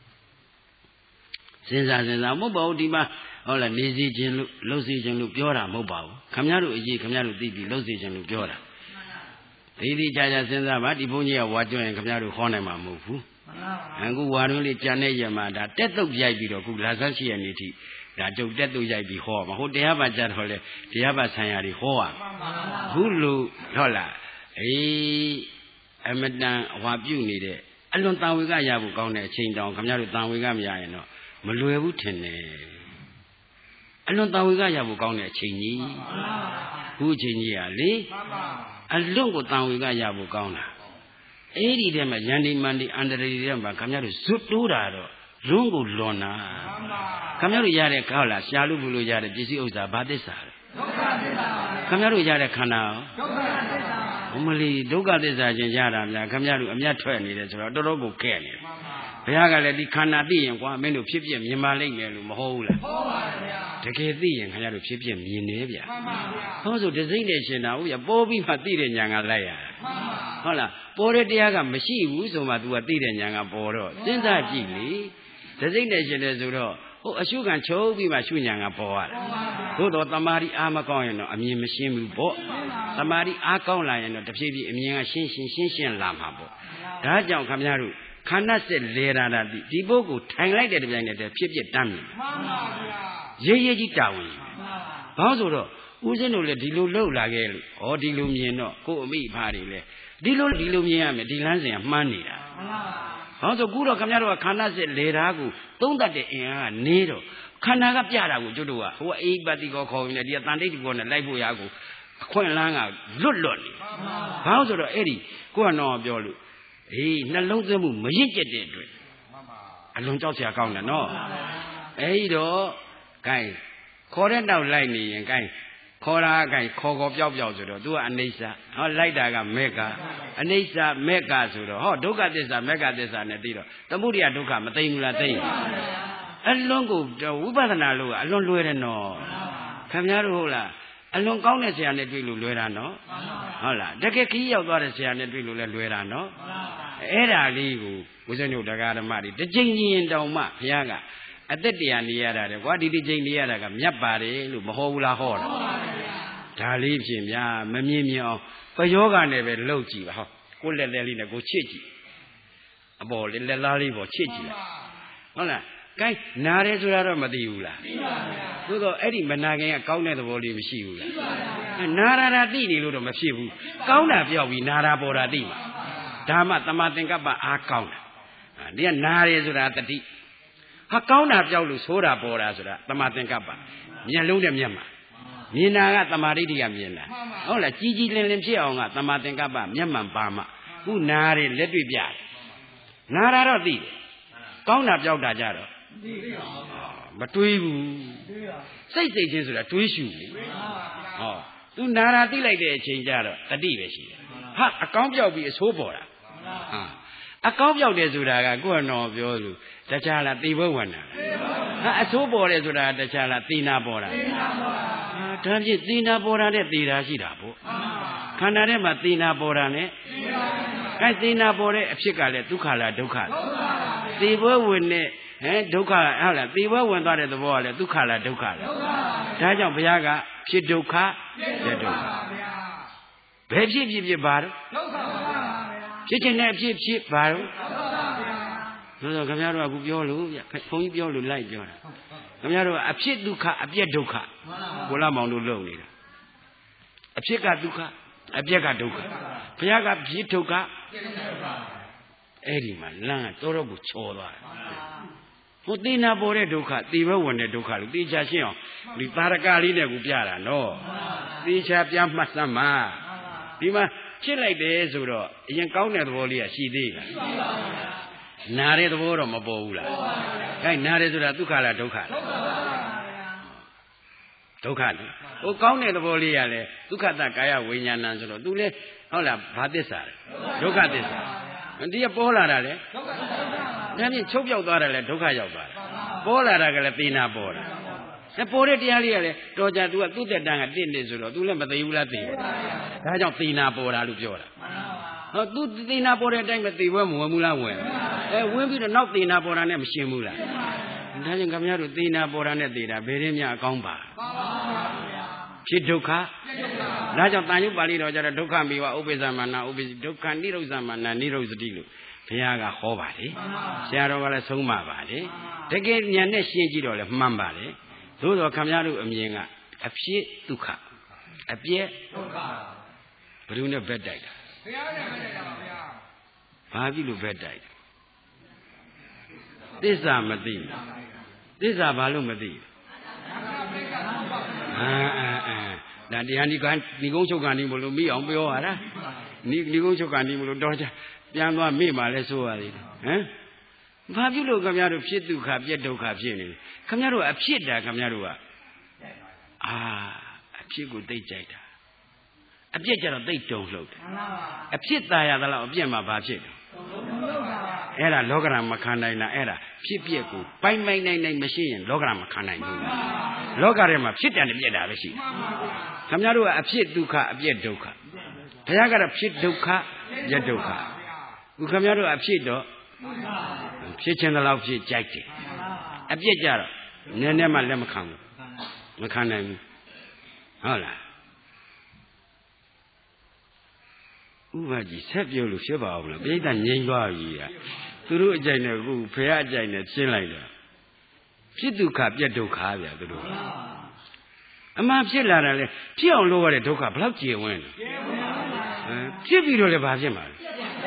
စဉ်းစားမဟုတ်ပါဘူးဒီမှာဟုတ်လားနေစီခြင်းလို့လှုပ်စီခြင်းလို့ပြောတာမဟုတ်ပါဘူးခမရတို့အရေးခမရတို့သိပြီးလှုပ်စီခြင်းလို့ပြောတာဒီကြာစဉ်းစားပါဒီဘုန်းကြီးကဝါကျွရင်ခမရတို့ခေါ်နိုင်မှာမဟုတ်ဘူးအခုဝါတွင်းလေးကြံတဲ့ရမှာဒါတက်တုတ်ရိုက်ပြီးတော့ခုလာဆန်းရှိရနေတိဒါကျုပ်တက်တုတ်ရိုက်ပြီးဟောမှာဟိုတရားပါကြတော့လေတရားပါဆံရတွေဟောရခုလူဟုတ်လားအမတန်ဟွာပြုတ်နေတဲ့အလွန်တန်ဝေကရဖို့ကောင်းတဲ့အချိန်တောင်ခမရတို့တန်ဝေကမရရင်တော့မလွယ်ဘူးထင်တယ်အလွန်တန်ဝေကရဖို့ကောင်းတဲ့အချိန်ကြီးခုအချိန်ကြီးကလေအလွန်ကိုတန်ဝေကရဖို့ကောင်းတာအဲ့ဒီထဲမှာယန္တိမန္တိအန္တရာယ်ထဲမှာခမရတို့ဇွတ်တိုးတာတော့လွန်းကိုလွန်တာခမရတို့ရတဲ့ကောက်လားရှာလို့ဘူးလို့ရတဲ့ပစ္စည်းဥစ္စာဘာသစ္စာလဲဒုက္ခသစ္စာခမရတို့ရတဲ့ခန္ဓာရောဒုက္ခသစ္စာဘုမလီဒုက္ခသစ္စာချင်းရတာများခမရတို့အမျက်ထွက်နေတယ်ဆိုတော့တော်တော်ကိုကဲ့နေတယ်ဘုရားကလည်းဒီခန္ဓာသိရင်ကွာမင်းတို့ဖြစ်ပြမြင်ပါလိမ့်မယ်လို့မဟုတ်ဘူးလားဟုတ်ပါဗျာတကယ်သိရင်ခင်ဗျားတို့ဖြစ်ပြမြင်နေဗျာမှန်ပါဗျာဟောဆိုဒစိမ့်နဲ့ရှင်တာဟုတ်ရပေါ်ပြီးမှသိတဲ့ညာကလိုက်ရတာမှန်ပါဟုတ်လားပေါ်တဲ့တရားကမရှိဘူးဆိုမှ तू ကသိတဲ့ညာကပေါ်တော့စဉ်းစားကြည့်လေဒစိမ့်နဲ့ရှင်တယ်ဆိုတော့ဟိုအရှုခံချုပ်ပြီးမှရှုညာကပေါ်ရတာသို့တော့တမာရီအားမကောင်းရင်တော့အမြင်မရှင်းဘူးပေါ့တမာရီအားကောင်းလာရင်တော့တဖြည်းဖြည်းအမြင်ကရှင်းလာမှာပေါ့ဒါကြောင့်ခင်ဗျားတို့ခန္ဓာစစ်လေရာတာဒီပုဂ္ဂိုလ်ထိုင်လိုက်တဲ့တပြိုင်နက်တည်းဖြစ်တမ်းမြင်မှန်ပါဗျာရေးကြီးတာဝန်ဘာလို့ဆိုတော့ဦးဇင်းတို့လည်းဒီလိုလှုပ်လာခဲ့လို့ဩဒီလိုမြင်တော့ကို့အမိဖားတွေလည်းဒီလိုမြင်ရမယ်ဒီလမ်းစဉ်ကမှန်းနေတာမှန်ပါဘာလို့ဆိုခုတော့ခင်ဗျားတို့ကခန္ဓာစစ်လေရာကိုသုံးတတ်တဲ့အင်အားကနေတော့ခန္ဓာကပြတာကိုကျွတ်တို့ကဟိုအိပတိကောခေါ်နေတယ်ဒီကတန်တိတ်ကောနဲ့လိုက်ဖို့ရကိုအခွင့်အလမ်းကလွတ်နေဘာလို့ဆိုတော့အဲ့ဒီကိုကတော့ပြောလို့နှလုံးသွင်းမှုမရင့်ကျက်တဲ့အတွက်အလွန်ကြောက်စရာကောင်းတယ်နော်အဲ့ဒီတော့ gain ခေါ်တဲ့နောက်လိုက်နေရင် gain ခေါ်တာ gain ခေါ်ပျောက်ဆိုတော့ तू ကအနိစ္စဟောလိုက်တာကမေကအနိစ္စမေကဆိုတော့ဟောဒုက္ခသစ္စာမေကသစ္စာနဲ့ပြီးတော့သမုဒိယဒုက္ခမသိဘူးလားသိအလွန်ကိုဝိပဿနာလို့ကအလွန်လွယ်တယ်နော်ခင်ဗျားတို့ဟုတ်လားအလွန်ကောင်းတဲ့ဆရာနဲ့တွေ့လို့လွယ်တာနော်ဟုတ်လားတကယ်ခီးရောက်သွားတဲ့ဆရာနဲ့တွေ့လို့လည်းလွယ်တာနော်အဲ့ဒါလေးကိုဝိဇ္ဇနုတရားဓမ္မတွေတစ်ချိန်ချင်းတောင်မှဘုရားကအသက်တရားနေရတာတဲ့ကွာဒီတစ်ချိန်နေရတာကမြတ်ပါတယ်လို့မဟောဘူးလားဟောတာဒါလေးဖြင့်များမမြင်အောင်ပယောဂနဲ့ပဲလှုပ်ကြည့်ပါဟောကိုလက်လေးနဲ့ကိုချစ်ကြည့်အပေါ်လေးလက်သားလေးပေါ်ချစ်ကြည့်လိုက်ဟုတ်လားကိုင်းနာတယ်ဆိုတာတော့မသိဘူးလားသိပါဗျာသို့တော့အဲ့ဒီမနာခင်ကကောင်းတဲ့သဘောလေးမရှိဘူးလားသိပါဗျာနာတာသိနေလို့တော့မဖြစ်ဘူးကောင်းတာပြောက်ပြီးနာတာပေါ်တာသိမှာဒါမှတမသင်္ကပ္ပအားကောင်းတာဒီကနာတယ်ဆိုတာတတိဟာကောင်းတာပြောက်လို့ဆိုးတာပေါ်တာဆိုတာတမသင်္ကပ္ပမျက်လုံးနဲ့မျက်မှန်မြင်တာကတမာဒိဋ္ဌိကမြင်တာဟုတ်လားကြီးလင်းဖြစ်အောင်ကတမသင်္ကပ္ပမျက်မှန်ပါမှခုနာတယ်လက်တွေ့ပြတယ်နာတာတော့သိတယ်ကောင်းတာပြောက်တာကြတော့မတွေးဘူးစိတ်ချင်းဆိုတာတွေးရှုလေဟောသူနာရာသိလိုက်တဲ့အချိန်ကျတော့တတိပဲရှိတယ်ဟာအကောင်းပြောက်ပြီးအဆိုးပေါ်တာဟာအကောင်းပြောက်တယ်ဆိုတာကကိုယ့်အတော်ပြောလို့တခြားလားသေဘဝင်တာဟာအဆိုးပေါ်တယ်ဆိုတာတခြားလားသေနာပေါ်တာဒါဖြင့်သေနာပေါ်တာနဲ့သေတာရှိတာပေါ့ခန္ဓာထဲမှာသေနာပေါ်တာနဲ့အဲသေနာပေါ်တဲ့အဖြစ်ကလည်းဒုက္ခလားဒုက္ခလားသေဘဝင်နဲ့ဒုက္ခဟုတ်လားသေဘဝင်သွားတဲ့သဘောကလည်းဒုက္ခလားဒုက္ခလားဒါကြောင့်ဘုရားကဖြစ်ဒုက္ခပြဒုက္ခဘယ်ဖြစ်ဖြစ်ပါတော့ဒုက္ခပါဗျာဖြစ်ခြင်းနဲ့ဖြစ်ပါတော့ဆိုတော့ခင်ဗျားတို့ကအခုပြောလို့ဘုန်းကြီးပြောလို့လိုက်ပြောတာခင်ဗျားတို့ကအဖြစ်ဒုက္ခအပြက်ဒုက္ခဘုလားမောင်တို့လုံနေတာအဖြစ်ကဒုက္ခအပြက်ကဒုက္ခဘုရားကဖြစ်ဒုက္ခအဲ့ဒီမှာလမ်းကတော်တော်ကိုချော်သွားတယ်ဟိုသေနာပေါ်တဲ့ဒုက္ခသေဘဝင်တဲ့ဒုက္ခလို့သေချာရှင်းအောင်ဒီတာရကလေးနဲ့ကိုပြတာနော်သေချာပြမှတ်စမ်းမှာဒီမှာဖြစ်လိုက်တယ်ဆိုတော့အရင်ကောင်းတဲ့သဘောလေးကရှိသေးလားနာတဲ့သဘောတော့မပေါ်ဘူးလားအဲနာတယ်ဆိုတာဒုက္ခလားဒုက္ခလားဒုက္ခလေဟိုကောင်းတဲ့သဘောလေးကလည်းဒုက္ခတကာယဝိညာဏဆိုတော့ तू လဲဟုတ်လားဘာသစ္စာလဲဒုက္ခသစ္စာဒီကပေါ်လာတာလေဒုက္ခသစ္စာဒါဖြင့်ချုပ်ပြောက်သွားတယ်လေဒုက္ခရောက်သွားတယ်ပေါ်လာတာကလည်းသေနာပေါ်တာပေါ်တဲ့တရားလေးကလည်းတော်ကြ तू ကသူ့တက်တန်းကတင့်နေဆိုတော့ तू လည်းမသိဘူးလားသိတယ်ဒါကြောင့်သေနာပေါ်တာလို့ပြောတာဟော तू သေနာပေါ်တဲ့အတိုင်းပဲသေပွဲမဝင်ဘူးလားဝင်ဝင်ပြီးတော့နောက်သေနာပေါ်တာနဲ့မရှင်းဘူးလားဒါကြောင့်ခင်ဗျားတို့သေနာပေါ်တာနဲ့သေတာဘယ်ရင်းများအကောင်းပါဖြစ်ဒုက္ခဒါကြောင့်တန်ရုပ်ပါဠိတော်ကျတော့ဒုက္ခမေဝဥပ္ပဇ္ဇမာနဥပ္ပဇ္ဇဒုက္ခနိရောဓမာနနိရောဓတိလို့ဘုရားကဟောပါလေဆရာတော်ကလည်းဆုံးမပါလေတကယ်ဉာဏ်နဲ့ရှင်းကြည့်တော့လည်းမှန်ပါလေသို့တော်ခင်ဗျားတို့အမြင်ကအဖြစ်ဒုက္ခအပြည့်ဒုက္ခဘယ်သူနဲ့ဘက်တိုက်တာဘုရားနဲ့ဘက်တိုက်တာပါဗျာဘာဖြစ်လို့ဘက်တိုက်သစ္စာမသိသစ္စာဘာလို့မသိဒါတရားဒီကုန်းချုပ်ကန်ဒီမလို့မိအောင်ပြောရတာဒီကုန်းချုပ်ကန်ဒီမလို့တော့ပြန်သွားမိမှလည်းဆိုရသေးတယ်ဟမ်ဘာဖြစ်လို့ခင်ဗျားတို့ဖြစ်ဒုက္ခပြက်ဒုက္ခဖြစ်နေလဲခင်ဗျားတို့အဖြစ်တာခင်ဗျားတို့ကအဖြစ်ကိုသိကြိုက်တာအပြက်ကြတော့သိတုံလှုပ်တယ်အဖြစ်ตายရသလားအပြက်မှာဘာဖြစ်တယ်အဲ့ဒါလောကရမခံနိုင်တာအဲ့ဒါဖြစ်ပြက်ကိုပိုင်နိုင်မရှိရင်လောကရမခံနိုင်ဘူးလောကထဲမှာဖြစ်တယ်နဲ့ပြက်တာပဲရှိတယ်ခင်ဗျားတို့ကအဖြစ်ဒုက္ခအပြက်ဒုက္ခဘုရားကတော့ဖြစ်ဒုက္ခပြက်ဒုက္ခခုခင်ဗျားတို့အဖြစ်တော့ဖြစ်ခြင်းတလောက်ဖြစ်ကြိုက်တယ်အပြက်ကြတော့နည်းနည်းမှလက်မခံဘူးမခံနိုင်ဘူးဟုတ်လားဥပကြီးဆက်ပြောလို့ဖြစ်ပါအောင်လားပြိဿငြိမ်းသွားပြီကသူတို့အကြိုက်နဲ့ခုဖရာအကြိုက်နဲ့ရှင်းလိုက်တာဖြစ်ဒုက္ခပြက်ဒုက္ခဗျာသူတို့အမှန်ဖြစ်လာတာလေဖြစ်အောင်လုပ်ရတဲ့ဒုက္ခဘယ်လောက်ကျေဝန်းလဲဖြစ်ပြီးတော့လည်းဘာဖြစ်မှာလဲ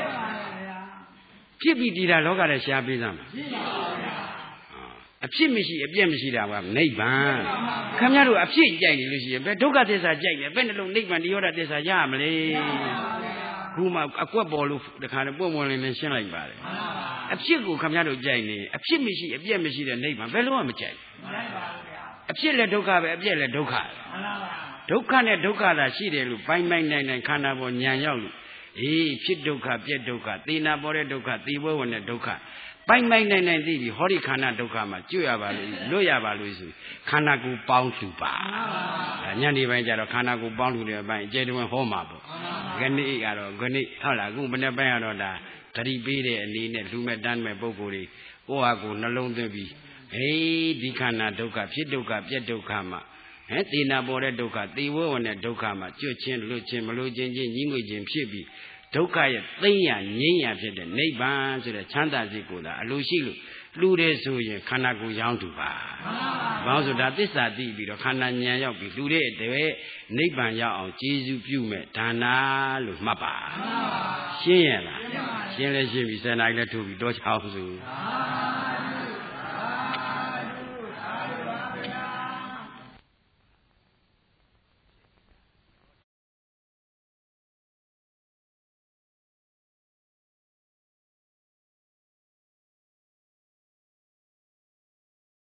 ဖြစ်ပြီးတည်တာလောကထဲရှားပေးစမ်းမှာအဖြစ်မရှိအပြက်မရှိတာကနိဗ္ဗာန်ခင်ဗျားတို့အဖြစ်ကြိုက်နေလို့ရှိရင်ဘယ်ဒုက္ခသစ္စာကြိုက်နေဘယ်နှလုံးနိဗ္ဗာန်တရားသစ္စာရမလဲခုမှအကွက်ပေါ်လို့တခါနဲ့ပွင့်ပွင့်လင်းလင်းရှင်းလိုက်ပါတယ်အဖြစ်ကိုခင်ဗျားတို့ကြိုက်နေအဖြစ်မရှိအပြက်မရှိတဲ့နိဗ္ဗာန်ဘယ်လိုမှမကြိုက်အဖြစ်လည်းဒုက္ခပဲအပြက်လည်းဒုက္ခဒုက္ခနဲ့ဒုက္ခသာရှိတယ်လို့ပိုင်နိုင်ခန္ဓာပေါ်ဉာဏ်ရောက်လို့ဖြစ်ဒုက္ခပြက်ဒုက္ခသေနာပေါ်တဲ့ဒုက္ခသေဘဝင်တဲ့ဒုက္ခပိုင်နိုင်သိပြီဟောဒီခန္ဓာဒုက္ခမှာကျွတ်ရပါလို့လွတ်ရပါလို့ဆိုခန္ဓာကိုယ်ပေါင်းလှူပါညနေပိုင်းကျတော့ခန္ဓာကိုယ်ပေါင်းလှူတဲ့အပိုင်းအကျယ်တွင်ဟောမှာပေါ့ခဏိကတော့ခဏိဟုတ်လားအခုမနေ့ပိုင်းကတော့ဒါဂရိပေးတဲ့အနေနဲ့လူမဲ့တန်းမဲ့ပုံကိုယ်တွေကိုယ့်ဟာကိုယ်နှလုံးသွင်းပြီးဒီခန္ဓာဒုက္ခဖြစ်ဒုက္ခပြက်ဒုက္ခမှာသေနာပေါ်တဲ့ဒုက္ခသေဝဝင်တဲ့ဒုက္ခမှာကျွတ်ချင်းလွတ်ချင်းမလို့ချင်းကြီးငွေချင်းဖြစ်ပြီးဒုက္ခရဲ့သိဉ္ဇာငြိမ်းရာဖြစ်တဲ့နိဗ္ဗာန်ဆိုတဲ့ချမ်းသာစိတ်ကိုသာအလိုရှိလို့လူတဲ့ဆိုရင်ခန္ဓာကိုယ်ရောင်းတူပါဘာလို့ဆိုဒါသစ္စာသိပြီးတော့ခန္ဓာဉာဏ်ရောက်ပြီးလူတဲ့တဲ့နိဗ္ဗာန်ရောက်အောင်ကျေးဇူးပြုမဲ့ဒါနာလို့မှတ်ပါရှင်းရလားရှင်းလဲရှင်းပြီစံနိုင်လဲထုတ်ပြီးတော့ချောင်းစု